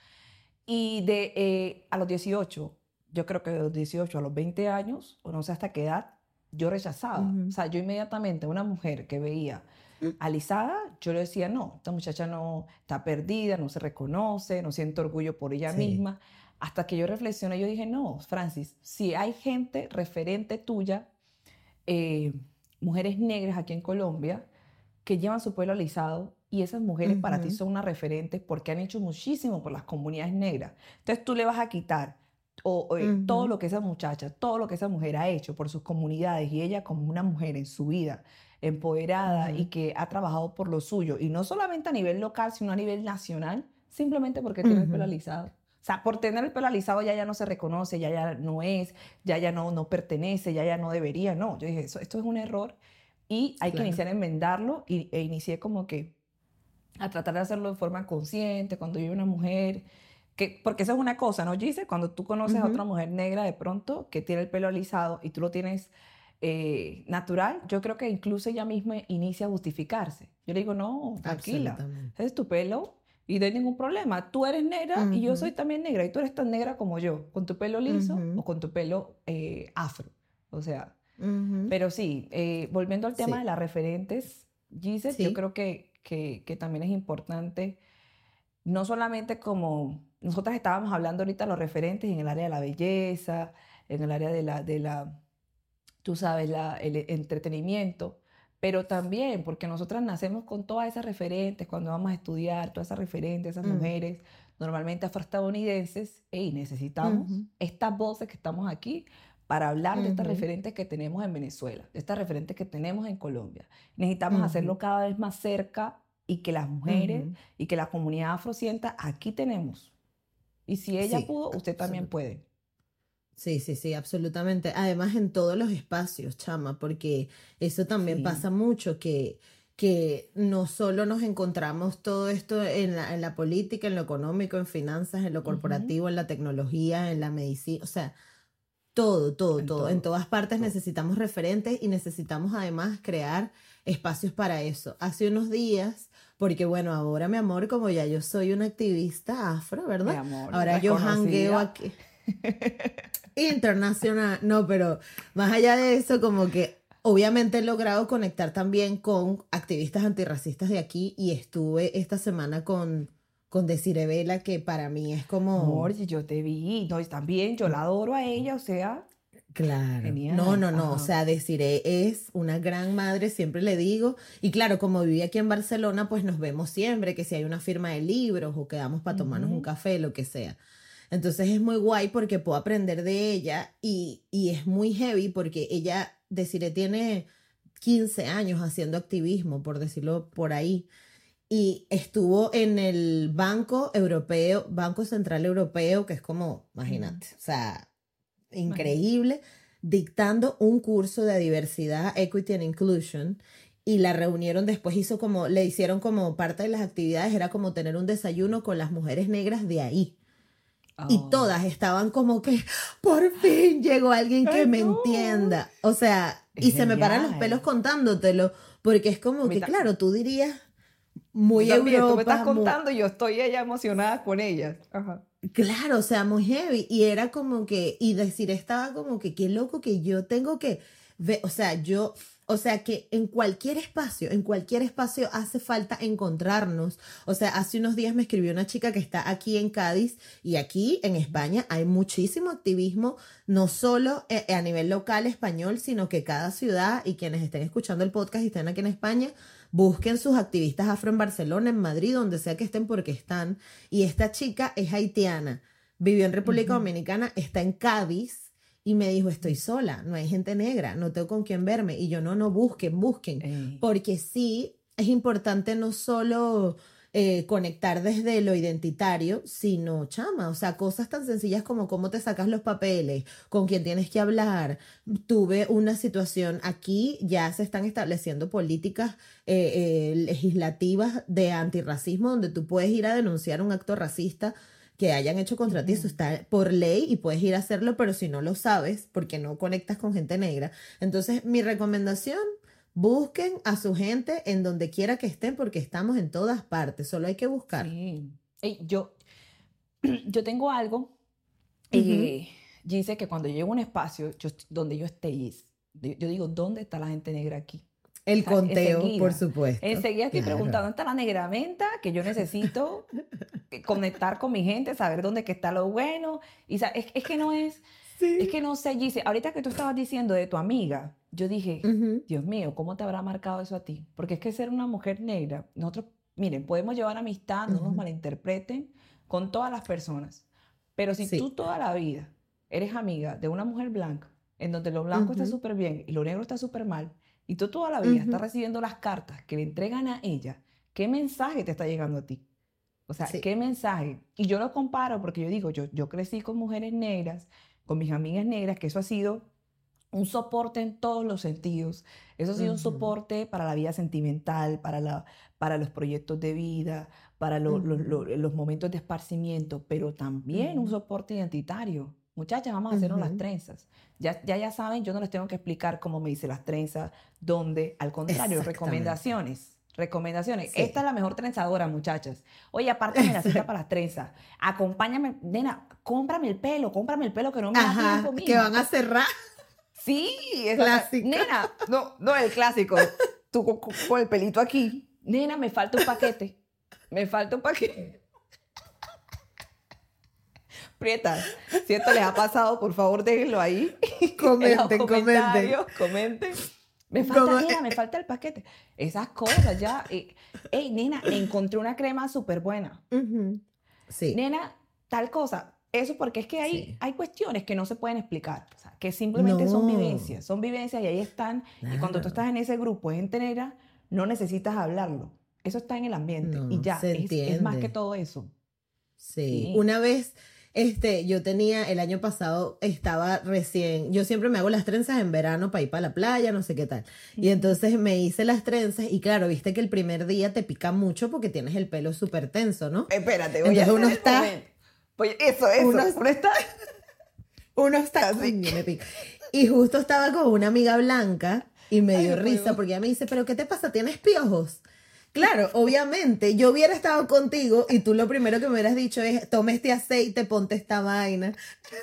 Y a los 18, yo creo que de los 18 a los 20 años, o no sé hasta qué edad, yo rechazaba. O Ujú. sea, yo inmediatamente, una mujer que veía alisada, yo le decía, no, esta muchacha no está perdida, no se reconoce, no siente orgullo por ella Sí. misma. Hasta que yo reflexioné, yo dije, no, Francis, si hay gente referente tuya, eh, mujeres negras aquí en Colombia, que llevan su pelo alisado y esas mujeres para ti Ujú, son unas referentes porque han hecho muchísimo por las comunidades negras. Entonces tú le vas a quitar todo ujú, lo que esa muchacha, todo lo que esa mujer ha hecho por sus comunidades y ella como una mujer en su vida empoderada y ujú, que ha trabajado por lo suyo y no solamente a nivel local, sino a nivel nacional, simplemente porque tiene el pelo ujú. alisado. O sea, por tener el pelo alisado ya no se reconoce, ya no es, ya no pertenece, ya no debería, no. Yo dije, esto es un error y hay que Claro. iniciar a enmendarlo e inicié como que a tratar de hacerlo de forma consciente cuando yo veo una mujer, porque eso es una cosa, ¿no, Gise? Cuando tú conoces a otra Ujú. mujer negra de pronto que tiene el pelo alisado y tú lo tienes natural, yo creo que incluso ella misma inicia a justificarse. Yo le digo, no, tranquila, Absolutamente. ese es tu pelo y no hay ningún problema. Tú eres negra y yo soy Ujú, también negra y tú eres tan negra como yo, con tu pelo liso o ujú, con tu pelo afro. O sea, ujú. pero sí, volviendo al tema de Sí, las referentes, Giselle, yo sí. creo que también es importante, no solamente como nosotras estábamos hablando ahorita de los referentes en el área de la belleza, en el área tú sabes, el entretenimiento, pero también porque nosotras nacemos con todas esas referentes, cuando vamos a estudiar, todas esas referentes, esas Mm, mujeres, normalmente afroestadounidenses, y necesitamos ujú, estas voces que estamos aquí para hablar de estas ujú, referentes que tenemos en Venezuela, de estas referentes que tenemos en Colombia. Necesitamos hacerlo ujú, cada vez más cerca y que las mujeres ujú. y que la comunidad afro sienta, aquí tenemos. Y si ella Sí, pudo, usted también absolutamente. puede. Sí, sí, sí, absolutamente. Además, en todos los espacios, chama, porque eso también Sí. pasa mucho, que no solo nos encontramos todo esto en la política, en lo económico, en finanzas, en lo Ujú. corporativo, en la tecnología, en la medicina, o sea, todo, todo, En todo. En todo, todas partes todo. necesitamos referentes y necesitamos además crear espacios para eso. Hace unos días, porque bueno, ahora mi amor, como ya yo soy una activista afro, Mi ¿verdad? amor, Ahora yo jangueo reconocida. aquí. Internacional, no, pero más allá de eso, como que obviamente he logrado conectar también con activistas antirracistas de aquí y estuve esta semana con Desiree Vela, que para mí es como, Amor, si yo te vi, no, y también yo la adoro a ella, o sea, claro, no, genial, no, no, o ajá. sea, Desiree es una gran madre, siempre le digo, y claro, como viví aquí en Barcelona, pues nos vemos siempre, que si hay una firma de libros o quedamos para tomarnos un Ujú. café, lo que sea. Entonces es muy guay porque puedo aprender de ella y es muy heavy porque ella, Desiree, tiene 15 años haciendo activismo, por decirlo por ahí. y estuvo en el Banco Central Europeo, que es como, imagínate, o sea, increíble, dictando un curso de diversidad, equity and inclusion, y la reunieron después, le hicieron como parte de las actividades, era como tener un desayuno con las mujeres negras de ahí. Y todas estaban como que, por fin llegó alguien que me entienda. O sea, y se me paran los pelos contándotelo, porque es como que, claro, tú dirías muy Europa. Tú me estás contando y yo estoy ella emocionada con ellas. Ajá. Claro, o sea, muy heavy. Y era como que, y decir, estaba como que, qué loco que yo tengo que ver, o sea, que en cualquier espacio hace falta encontrarnos. O sea, hace unos días me escribió una chica que está aquí en Cádiz y aquí en España hay muchísimo activismo, no solo a nivel local español, sino que cada ciudad y quienes estén escuchando el podcast y estén aquí en España, busquen sus activistas afro en Barcelona, en Madrid, donde sea que estén porque están. Y esta chica es haitiana, vivió en República Dominicana, está en Cádiz. Y me dijo, estoy sola, no hay gente negra, no tengo con quién verme. Y yo, no, busquen. Porque sí, es importante no solo conectar desde lo identitario, sino, chama, o sea, cosas tan sencillas como cómo te sacas los papeles, con quién tienes que hablar. Tuve una situación aquí, ya se están estableciendo políticas legislativas de antirracismo, donde tú puedes ir a denunciar un acto racista que hayan hecho contra ti, eso está por ley y puedes ir a hacerlo, pero si no lo sabes, porque no conectas con gente negra. Entonces, mi recomendación, busquen a su gente en donde quiera que estén, porque estamos en todas partes, solo hay que buscar. Sí. Yo tengo algo, dice que cuando llego a un espacio donde yo esté, yo digo, ¿dónde está la gente negra aquí? El conteo, enseguida, por supuesto. Enseguida estoy preguntando, ¿dónde está la negra menta? Que yo necesito conectar con mi gente, saber dónde que está lo bueno. Y es que no es... Sí. Es que no sé, Gise, ahorita que tú estabas diciendo de tu amiga, yo dije, Dios mío, ¿cómo te habrá marcado eso a ti? Porque es que ser una mujer negra, nosotros, miren, podemos llevar amistad, no nos malinterpreten, con todas las personas. Pero si tú toda la vida eres amiga de una mujer blanca, en donde lo blanco está súper bien y lo negro está súper mal, y tú toda la vida estás recibiendo las cartas que le entregan a ella, ¿qué mensaje te está llegando a ti? O sea, ¿qué mensaje? Y yo lo comparo porque yo digo, yo crecí con mujeres negras, con mis amigas negras, que eso ha sido un soporte en todos los sentidos. Eso ha sido un soporte para la vida sentimental, para los proyectos de vida, para los momentos de esparcimiento, pero también un soporte identitario. Muchachas, vamos a hacernos las trenzas. Ya saben, yo no les tengo que explicar cómo me hice las trenzas, dónde, al contrario, recomendaciones. Sí. Esta es la mejor trenzadora, muchachas. Oye, apártame la cita para las trenzas. Acompáñame, nena, cómprame el pelo que no me da tiempo mismo. Que van a cerrar. Sí, es clásico. Nena, no, el clásico. Tú con el pelito aquí. Nena, me falta un paquete. Prietas, si esto les ha pasado, por favor, déjenlo ahí. Comenten. Me falta el paquete. Esas cosas ya. Nena, encontré una crema súper buena. Sí. Nena, tal cosa. Eso porque es que hay cuestiones que no se pueden explicar. O sea, que simplemente son vivencias y ahí están. Claro. Y cuando tú estás en ese grupo de gente negra, no necesitas hablarlo. Eso está en el ambiente y ya. Es más que todo eso. Sí. Una vez... yo tenía, el año pasado estaba recién, yo siempre me hago las trenzas en verano para ir para la playa, no sé qué tal. Y entonces me hice las trenzas y claro, viste que el primer día te pica mucho porque tienes el pelo súper tenso, ¿no? Espérate, voy a hacer uno está... Oye, eso. Uno está así, me pica. Y justo estaba con una amiga blanca y me dio risa porque ella me dice, ¿pero qué te pasa? ¿Tienes piojos? Claro, obviamente, yo hubiera estado contigo y tú lo primero que me hubieras dicho es, toma este aceite, ponte esta vaina.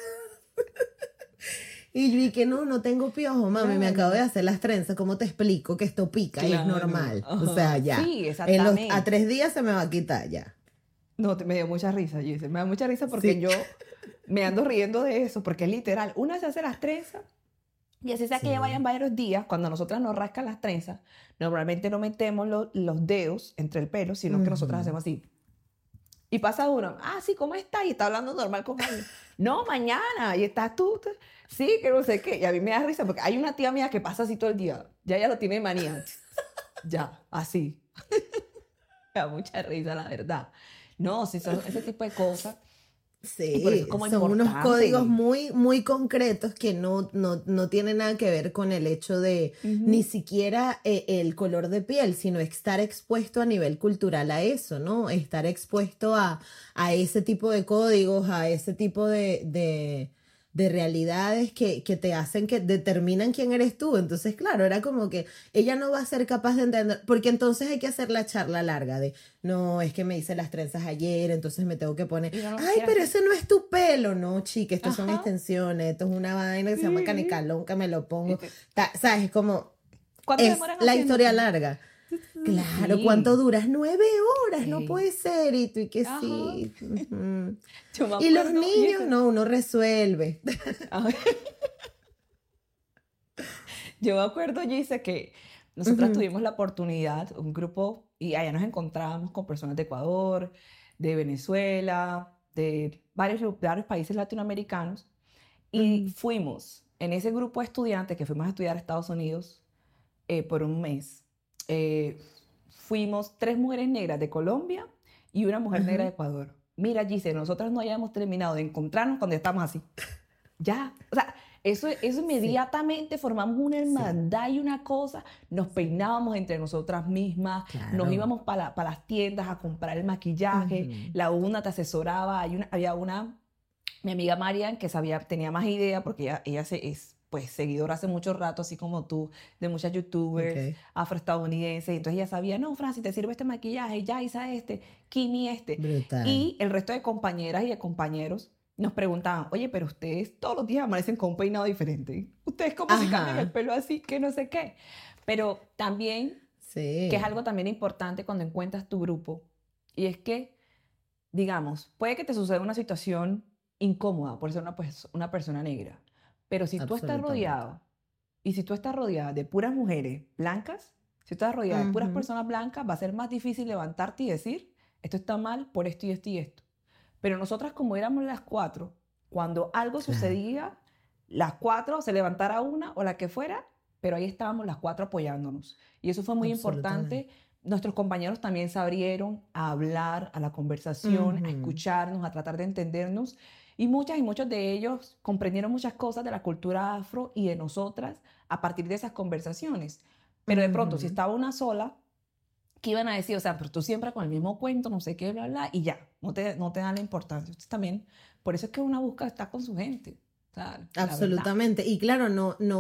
Y yo dije, no tengo piojo, mami, me acabo de hacer las trenzas, ¿cómo te explico que esto pica y es normal? O sea, ya. Sí, exactamente. A 3 días se me va a quitar ya. No, me dio mucha risa, Gise. Me da mucha risa porque yo me ando riendo de eso, porque es literal. Una se hace las trenzas y así sea que ya vayan varios días, cuando nosotras nos rascan las trenzas, normalmente no metemos los dedos entre el pelo, sino que nosotras hacemos así. Y pasa uno, sí, ¿cómo estás? Y está hablando normal con alguien. No, mañana, y estás tú. Sí, que no sé qué. Y a mí me da risa porque hay una tía mía que pasa así todo el día. Ya ella lo tiene de manía. Ya, así. Me da mucha risa, la verdad. No, sí, son ese tipo de cosas. Y por eso es Sí, como son unos importante. códigos muy, muy concretos que no tienen nada que ver con el hecho de ni Ujú. siquiera el color de piel, sino estar expuesto a nivel cultural a eso, ¿no? Estar expuesto a ese tipo de códigos, a ese tipo de realidades que te hacen, que determinan quién eres tú. Entonces, claro, era como que ella no va a ser capaz de entender, porque entonces hay que hacer la charla larga de, no, es que me hice las trenzas ayer, entonces me tengo que poner. Y uno no lo Ay, quiere pero hacer. ese no es tu pelo, no, chica, estos son Ajá. extensiones, esto es una vaina que se llama Sí. canicalón, que me lo Y pongo. te- ¿Sabes? Es como, ¿Cuánto es demoran la historia haciéndotelo? larga. Claro, ¿cuánto Sí. duras? 9 horas, no Ey. puede ser. Y tú, y que Ajá. sí. Ujú. Yo me Y los acuerdo, y niños, ese. no, uno resuelve. Ajá. Yo me acuerdo, Gise, que nosotras Ujú, tuvimos la oportunidad, un grupo, y allá nos encontrábamos con personas de Ecuador, de Venezuela, de varios países latinoamericanos, y ujú. fuimos en ese grupo de estudiantes que fuimos a estudiar a Estados Unidos por un mes. eh, Fuimos 3 mujeres negras de Colombia y una mujer negra Ajá. de Ecuador. Mira, Gise, nosotras no habíamos terminado de encontrarnos cuando estamos así. Ya, o sea, eso Sí, inmediatamente formamos una sí, hermandad y una cosa, nos peinábamos entre nosotras mismas, nos claro. íbamos para las tiendas a comprar el maquillaje, Ujú, la una te asesoraba, había una, mi amiga Marian, que tenía más idea, porque ella es pues seguidora hace mucho rato, así como tú, de muchas youtubers ok, afroestadounidenses, entonces ella sabía, no, Francis, te sirve este maquillaje, Yaisa Kimi brutal. y el resto de compañeras y de compañeros nos preguntaban, oye, pero ustedes todos los días amanecen con un peinado diferente. Ustedes cómo se cambian el Ajá, pelo así, que no sé qué. Pero también, que es sí, algo también importante cuando encuentras tu grupo, y es que, digamos, puede que te suceda una situación incómoda por ser una persona negra, pero si tú estás absolutamente. rodeado, y si tú estás rodeada de puras mujeres blancas, si tú estás rodeada de puras Ujú, personas blancas, va a ser más difícil levantarte y decir, esto está mal por esto y esto y esto. Pero nosotras, como éramos las cuatro, cuando algo claro, sucedía, las cuatro, se levantara una o la que fuera, pero ahí estábamos las cuatro apoyándonos. Y eso fue muy absolutamente. importante. Nuestros compañeros también se abrieron a hablar, a la conversación, a Ujú, escucharnos, a tratar de entendernos. Y muchas y muchos de ellos comprendieron muchas cosas de la cultura afro y de nosotras a partir de esas conversaciones. Pero de pronto, si ujú. estaba una sola, ¿qué iban a decir? O sea, pero tú siempre con el mismo cuento, no sé qué, bla, bla, y ya, no te dan la importancia. Entonces también, por eso es que una busca estar con su gente, o sea, la verdad. Absolutamente. Y claro,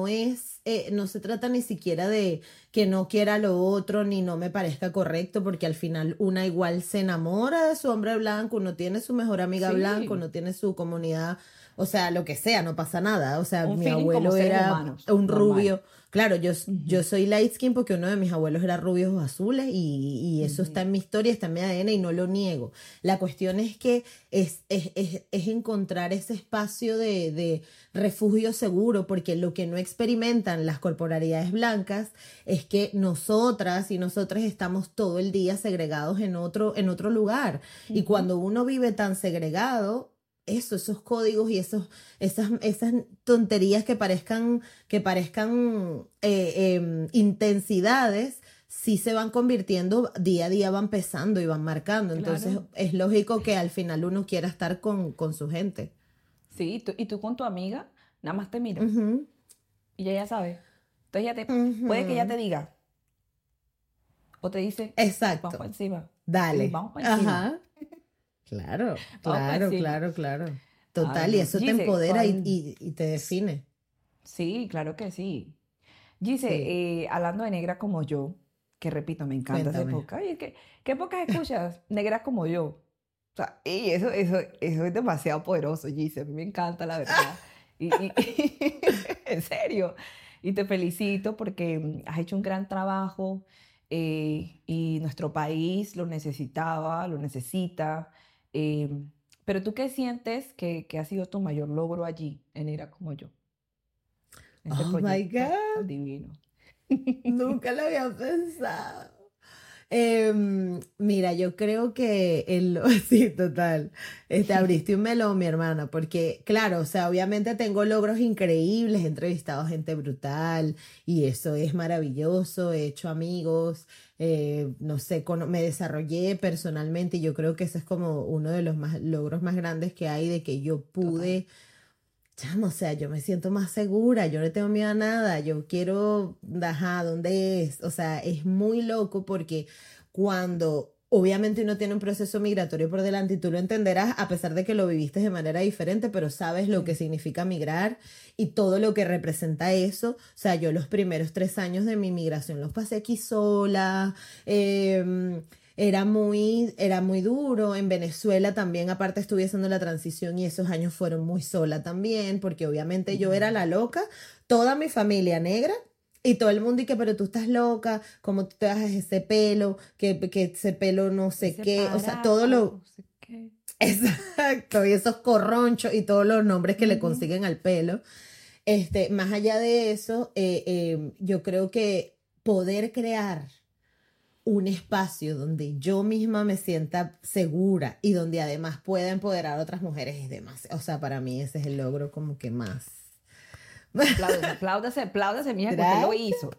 no se trata ni siquiera de que no quiera lo otro ni no me parezca correcto, porque al final una igual se enamora de su hombre blanco, uno tiene su mejor amiga blanca, Sí, uno tiene su comunidad, o sea, lo que sea, no pasa nada. O sea, un mi feeling como abuelo seres era humanos, un normal. rubio. Claro, yo Ujú, soy light skin porque uno de mis abuelos era rubio ojos azules y eso está ujú. en mi historia, está en mi ADN y no lo niego. La cuestión es que es encontrar ese espacio de refugio seguro, porque lo que no experimentan las corporalidades blancas es que nosotras y nosotros estamos todo el día segregados en otro lugar. Y Ujú. cuando uno vive tan segregado, esos códigos y esas tonterías que parezcan intensidades, sí se van convirtiendo, día a día van pesando y van marcando. Entonces Claro. es lógico que al final uno quiera estar con su gente. Sí, y tú con tu amiga, nada más te miras Ujú, y ella ya sabe. Entonces puede que ella te ujú. diga o te dice, vamos Exacto. para encima. Y Dale. vamos para encima, Ajá. Claro, vamos para claro, encima. claro, claro. Ay, Total, y no. eso te Gise, empodera y te define. sí, claro que sí. Gise, Sí, hablando de negra como yo, que repito, me encanta esa cuéntame. época. Oye, ¿qué pocas escuchas? Negra como yo. O sea, y eso es demasiado poderoso, Gise. A mí me encanta, la verdad. En serio. Y te felicito porque has hecho un gran trabajo y nuestro país lo necesitaba, lo necesita. eh, pero ¿tú qué sientes que ha sido tu mayor logro allí, en Negra como yo? Ese Oh my proyecto God, tan divino. nunca lo había pensado. Mira, yo creo que sí, total. Abriste un melón, mi hermana, porque claro, o sea, obviamente tengo logros increíbles, he entrevistado gente brutal y eso es maravilloso, he hecho amigos, no sé, me desarrollé personalmente y yo creo que ese es como uno de los logros más grandes que hay de que yo Total. pude. Chamo, o sea, yo me siento más segura, yo no tengo miedo a nada, yo quiero, ajá, ¿dónde es? O sea, es muy loco porque cuando obviamente uno tiene un proceso migratorio por delante y tú lo entenderás a pesar de que lo viviste de manera diferente, pero sabes lo que Sí. significa migrar y todo lo que representa eso. O sea, yo los primeros 3 años de mi migración los pasé aquí sola. Era muy duro. En Venezuela también, aparte estuve haciendo la transición y esos años fueron muy sola también, porque obviamente yo era la loca, toda mi familia negra. Y todo el mundo y que, pero tú estás loca, ¿cómo tú te haces ese pelo? Que ese pelo no sé Ese qué, o sea, todo paraco, lo, no sé qué. exacto, y esos corronchos y todos los nombres que le Ujú. consiguen al pelo. Más allá de eso, yo creo que poder crear un espacio donde yo misma me sienta segura y donde además pueda empoderar a otras mujeres es demasiado. O sea, para mí ese es el logro como que más. Apláudese, apláudese, apláudese, mija, que usted lo ¿Será? hizo.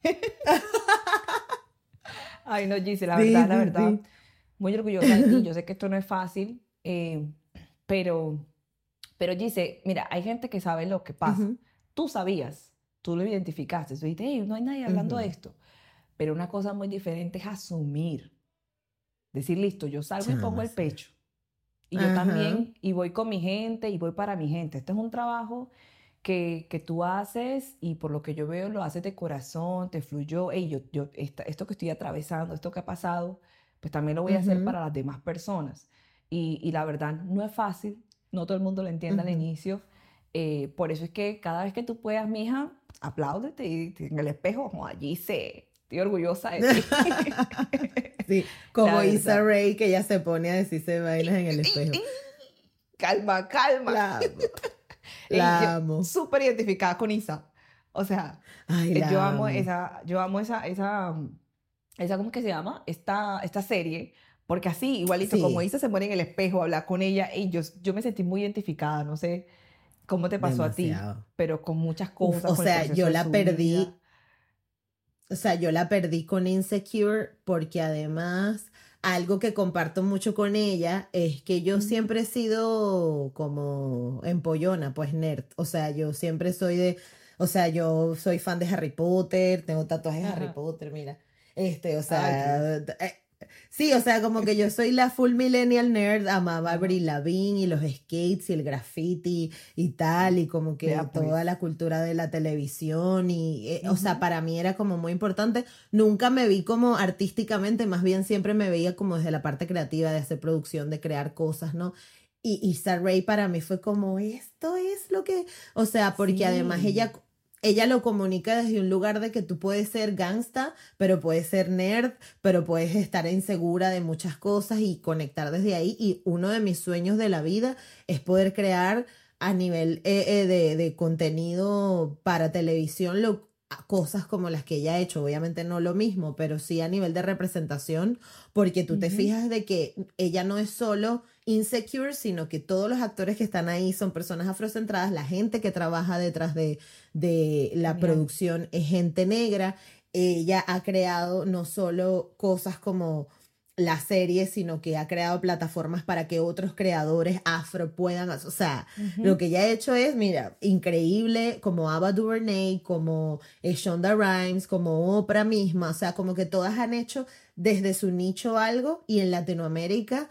Ay, no, Gise, Sí, la sí, verdad, sí. muy orgullosa de ti. Yo sé que esto no es fácil, pero, pero Gise, mira, hay gente que sabe lo que pasa. Ujú, Tú sabías, tú lo identificaste, tú dijiste, "Ey, no hay nadie hablando de ujú. esto". Pero una cosa muy diferente es asumir, decir, listo, yo salgo y pongo Chama, el sí. pecho. Y yo Ajá. también, y voy con mi gente, y voy para mi gente. Este es un trabajo que tú haces, y por lo que yo veo, lo haces de corazón, te fluyó. Ey, esto que estoy atravesando, esto que ha pasado, pues también lo voy a hacer Ujú, para las demás personas. Y la verdad, no es fácil, no todo el mundo lo entiende al ujú. inicio. Por eso es que cada vez que tú puedas, mija, apláudete y en el espejo, "Jo, allí se, estoy orgullosa de ti". Sí, La como Issa verdad. Rae que ella se pone a decirse vainas en el espejo. Calma, calma. La amo, Y yo la amo. súper identificada con Isa. O sea, Ay, yo la amo amo. esa, ¿cómo es que se llama? Esta serie, porque así, igualito, como Sí, Isa se pone en el espejo a hablar con ella, y yo me sentí muy identificada, no sé cómo te pasó a ti, demasiado. pero con muchas Uf, cosas, o con el sea, proceso de su vida. yo la perdí con Insecure porque además algo que comparto mucho con ella es que yo Ujú. siempre he sido como empollona, pues nerd. O sea, yo siempre o sea, yo soy fan de Harry Potter, tengo tatuajes de Harry Ajá. Potter, mira. O Ay, qué sea, bello. sí, o sea, como que yo soy la full millennial nerd, amaba a Ajá. Avril Lavigne y los skates y el graffiti y tal, y como que Vea toda pues. la cultura de la televisión y, o sea, Ujú. para mí era como muy importante. Nunca me vi como artísticamente, más bien siempre me veía como desde la parte creativa de hacer producción, de crear cosas, ¿no? Y Issa Rae para mí fue como, esto es lo que, o sea, porque además Sí. ella lo comunica desde un lugar de que tú puedes ser gangsta, pero puedes ser nerd, pero puedes estar insegura de muchas cosas y conectar desde ahí. Y uno de mis sueños de la vida es poder crear a nivel de contenido para televisión cosas como las que ella ha hecho. Obviamente no lo mismo, pero sí a nivel de representación, porque tú te Ujú. fijas de que ella no es solo Insecure, sino que todos los actores que están ahí son personas afrocentradas, la gente que trabaja detrás de la Genial. producción es gente negra. Ella ha creado no solo cosas como la serie, sino que ha creado plataformas para que otros creadores afro puedan, o sea, lo Ujú. que ella ha hecho es, mira, increíble, como Ava DuVernay, como Shonda Rhimes, como Oprah misma, o sea, como que todas han hecho desde su nicho algo y en Latinoamérica,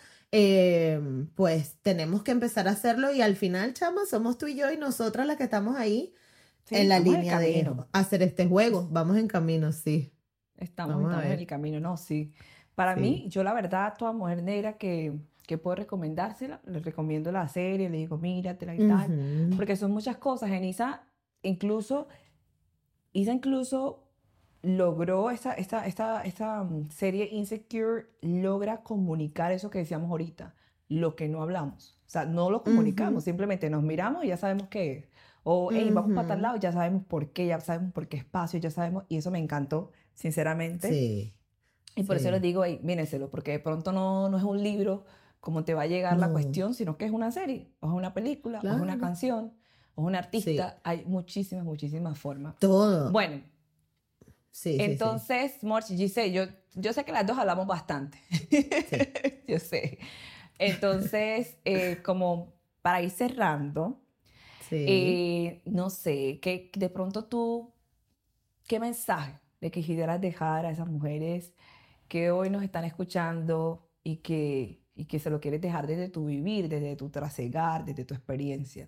pues tenemos que empezar a hacerlo y al final, chama, somos tú y yo y nosotras las que estamos ahí Sí, en la estamos en el línea de camino. hacer este juego. Vamos en camino, sí. Vamos a Estamos en el ver. camino, no, sí. Para Sí. mí, yo la verdad, a toda mujer negra que puedo recomendársela, le recomiendo la serie, le digo, míratela y tal, Ujú, porque son muchas cosas. En incluso, Isa incluso logró esta serie Insecure, logra comunicar eso que decíamos ahorita, lo que no hablamos. O sea, no lo comunicamos, ujú, simplemente nos miramos y ya sabemos qué es. O, hey, vamos para tal ujú. lado, ya sabemos por qué, ya sabemos por qué espacio, ya sabemos, y eso me encantó, sinceramente. Sí. Y por eso les Sí. digo, hey, mírenselo, porque de pronto no es un libro como te va a llegar la No, cuestión, sino que es una serie, o es una película, o es una claro. canción, o es un Sí. artista. Hay muchísimas, muchísimas formas. Todo. Bueno, Sí, sí, sí. entonces, Morchi, Giselle, yo sé que las dos hablamos bastante. Sí. Yo sé. Entonces, como para ir cerrando, Sí. no sé, que de pronto tú, ¿qué mensaje le quisieras dejar a esas mujeres que hoy nos están escuchando y que se lo quieres dejar desde tu vivir, desde tu trasegar, desde tu experiencia?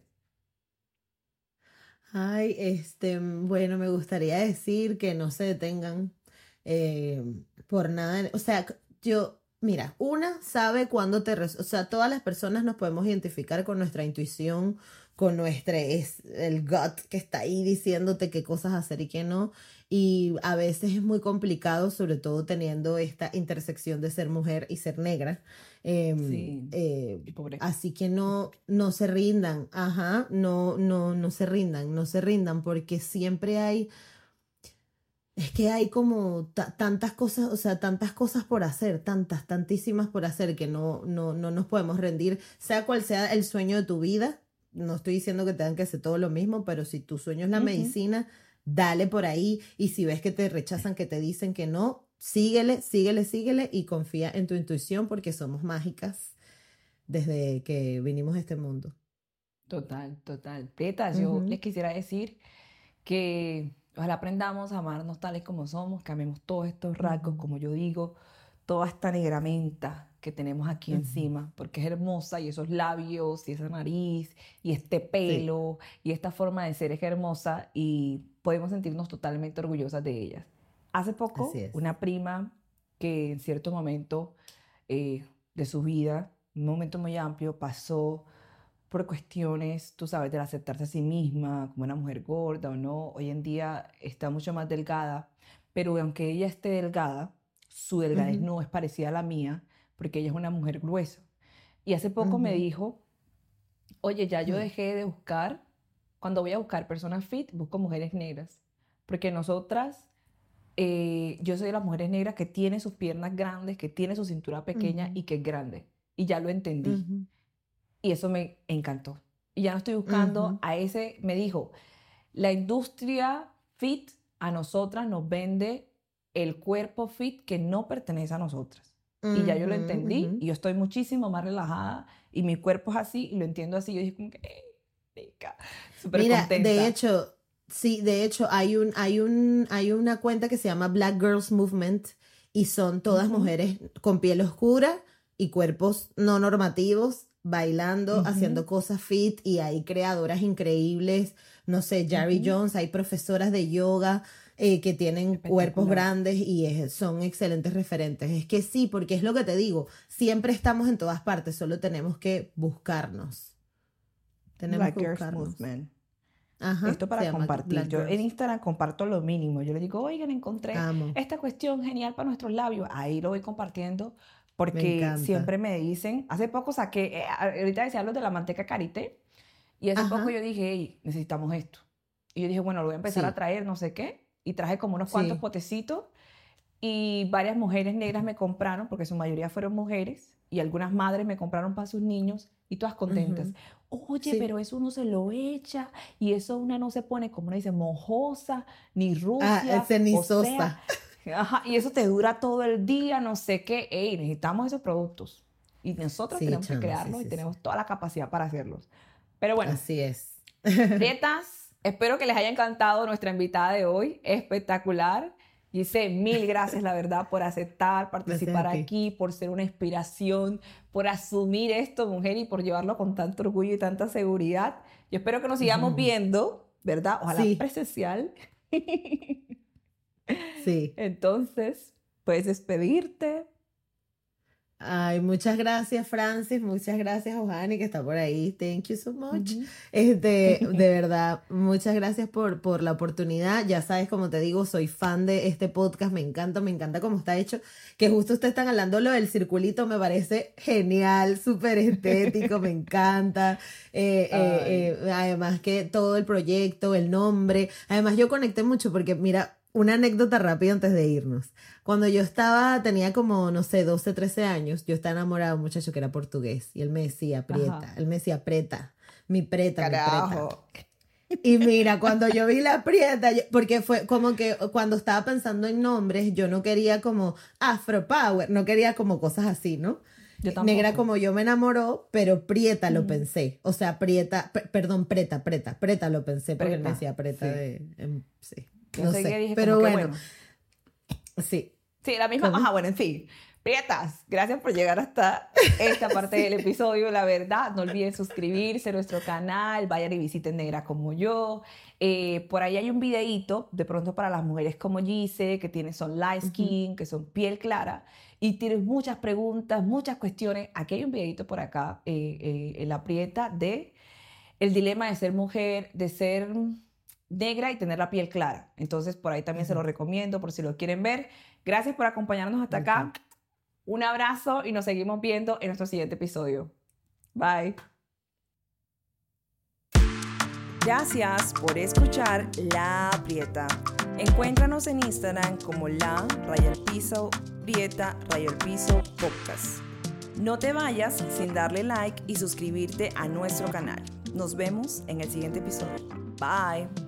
Ay, bueno, me gustaría decir que no se detengan eh, por nada. O sea, mira, una sabe cuándo o sea, todas las personas nos podemos identificar con nuestra intuición, con el gut que está ahí diciéndote qué cosas hacer y qué no. Y a veces es muy complicado, sobre todo teniendo esta intersección de ser mujer y ser negra. Em, Sí, eh, pobre. Así que no se rindan, ajá, no se rindan, no se rindan, porque siempre es que hay como tantas cosas, o sea, tantas cosas por hacer, tantísimas por hacer, que no nos podemos rendir, sea cual sea el sueño de tu vida. No estoy diciendo que tengan que hacer todo lo mismo, pero si tu sueño es la Ujú. medicina, dale por ahí, y si ves que te rechazan, que te dicen que no, síguele, síguele, síguele, y confía en tu intuición, porque somos mágicas desde que vinimos a este mundo. Total, total. Prietas, yo Ujú, les quisiera decir que ojalá aprendamos a amarnos tales como somos, que amemos todos estos rasgos, ujú, como yo digo, toda esta negramenta que tenemos aquí ujú. encima, porque es hermosa y esos labios y esa nariz y este Sí, pelo y esta forma de ser es hermosa y podemos sentirnos totalmente orgullosas de ellas. Hace así poco, es. una prima que en cierto momento de su vida, un momento muy amplio, pasó por cuestiones, tú sabes, del aceptarse a sí misma como una mujer gorda o no, hoy en día está mucho más delgada, pero aunque ella esté delgada, su delgadez Ujú, no es parecida a la mía, porque ella es una mujer gruesa. Y hace poco me ujú, dijo, oye, ya yo ujú, dejé de buscar, cuando voy a buscar personas fit, busco mujeres negras, porque nosotras, yo soy de las mujeres negras que tiene sus piernas grandes, que tiene su cintura pequeña ujú, y que es grande. Y ya lo entendí. ujú, Y eso me encantó. Y ya no estoy buscando ujú, a ese, me dijo, la industria fit a nosotras nos vende el cuerpo fit que no pertenece a nosotras. Y ya yo lo ujú, ujú. entendí y yo estoy muchísimo más relajada y mi cuerpo es así y lo entiendo así. Yo dije como que, rica", súper Mira, de contenta. hecho, sí, de hecho, hay una cuenta que se llama Black Girls Movement, y son todas Ujú, mujeres con piel oscura y cuerpos no normativos, bailando, ujú, haciendo cosas fit, y hay creadoras increíbles, no sé, Jerry ujú. Jones, hay profesoras de yoga que tienen cuerpos Espectacular. grandes, y son excelentes referentes. Es que sí, porque es lo que te digo, siempre estamos en todas partes, solo tenemos que buscarnos. Tenemos Black que Girls buscarnos. Movement. Ajá, Esto se para llama compartir. Black Yo en Girls. Instagram comparto lo mínimo. Yo les digo, oigan, encontré Amo, esta cuestión genial para nuestros labios. Ahí lo voy compartiendo me porque encanta. siempre me dicen, hace poco saqué, ahorita decía lo de la manteca karité y hace poco Ajá, yo dije, hey, necesitamos esto. Y yo dije, bueno, lo voy a empezar a sí, traer, no sé qué. Y traje como unos cuantos sí. potecitos y varias mujeres negras me compraron, porque su mayoría fueron mujeres, y algunas madres me compraron para sus niños, y todas contentas. Ujú, Oye, sí. pero eso uno se lo echa, y eso una no se pone, como uno dice, mojosa, ni Ah, rucia, o sea, cenizosa. ajá, y eso te dura todo el día, no sé qué. Ey, necesitamos esos productos. Y nosotros Sí, tenemos que chama, sí, crearlos y sí, sí. tenemos toda la capacidad para hacerlos. Pero bueno, Así es. Prietas, espero que les haya encantado nuestra invitada de hoy, espectacular. Dice, mil gracias, la verdad, por aceptar, Gracias participar a ti. aquí, por ser una inspiración, por asumir esto, mujer, y por llevarlo con tanto orgullo y tanta seguridad. Yo espero que nos sigamos viendo, ¿verdad? Ojalá Sí, presencial. sí. Entonces, puedes despedirte. Ay, muchas gracias, Francis. Muchas gracias, Ojani, que está por ahí. Thank you so much. Ujú. De verdad, muchas gracias por la oportunidad. Ya sabes, como te digo, soy fan de este podcast. Me encanta cómo está hecho. Que justo ustedes están hablando lo del circulito, me parece genial, súper estético, me encanta. Ay, Además que todo el proyecto, el nombre. Además, yo conecté mucho porque, mira, una anécdota rápida antes de irnos. Cuando yo tenía como, no sé, 12, 13 años, yo estaba enamorada de un muchacho que era portugués y él me decía, Prieta, Ajá. él me decía, Preta, mi Preta, mi Preta. Carajo. Y mira, cuando yo vi la Prieta, porque fue como que cuando estaba pensando en nombres, yo no quería como Afro Power, no quería como cosas así, ¿no? Yo tampoco. Negra como yo me enamoró, pero Prieta lo pensé. O sea, Preta lo pensé porque él me Preta, decía Preta sí. sí. Yo No enseguida sé, dije pero como que bueno, sí. Sí, la misma. ¿Cómo? Ajá, bueno, en fin. Prietas, gracias por llegar hasta esta parte del episodio, la verdad. No olviden suscribirse a nuestro canal, vayan y visiten Negra como yo. Por ahí hay un videíto, de pronto para las mujeres como Gise, que son light skin, que son piel clara, y tienes muchas preguntas, muchas cuestiones. Aquí hay un videíto por acá, en la Prieta, de el dilema de ser mujer, de ser negra y tener la piel clara. Entonces, por ahí también se lo recomiendo, por si lo quieren ver. Gracias por acompañarnos hasta acá. Un abrazo y nos seguimos viendo en nuestro siguiente episodio. Bye. Gracias por escuchar La Prieta. Encuéntranos en Instagram como _Prieta_Piso podcast. No te vayas sin darle like y suscribirte a nuestro canal. Nos vemos en el siguiente episodio. Bye.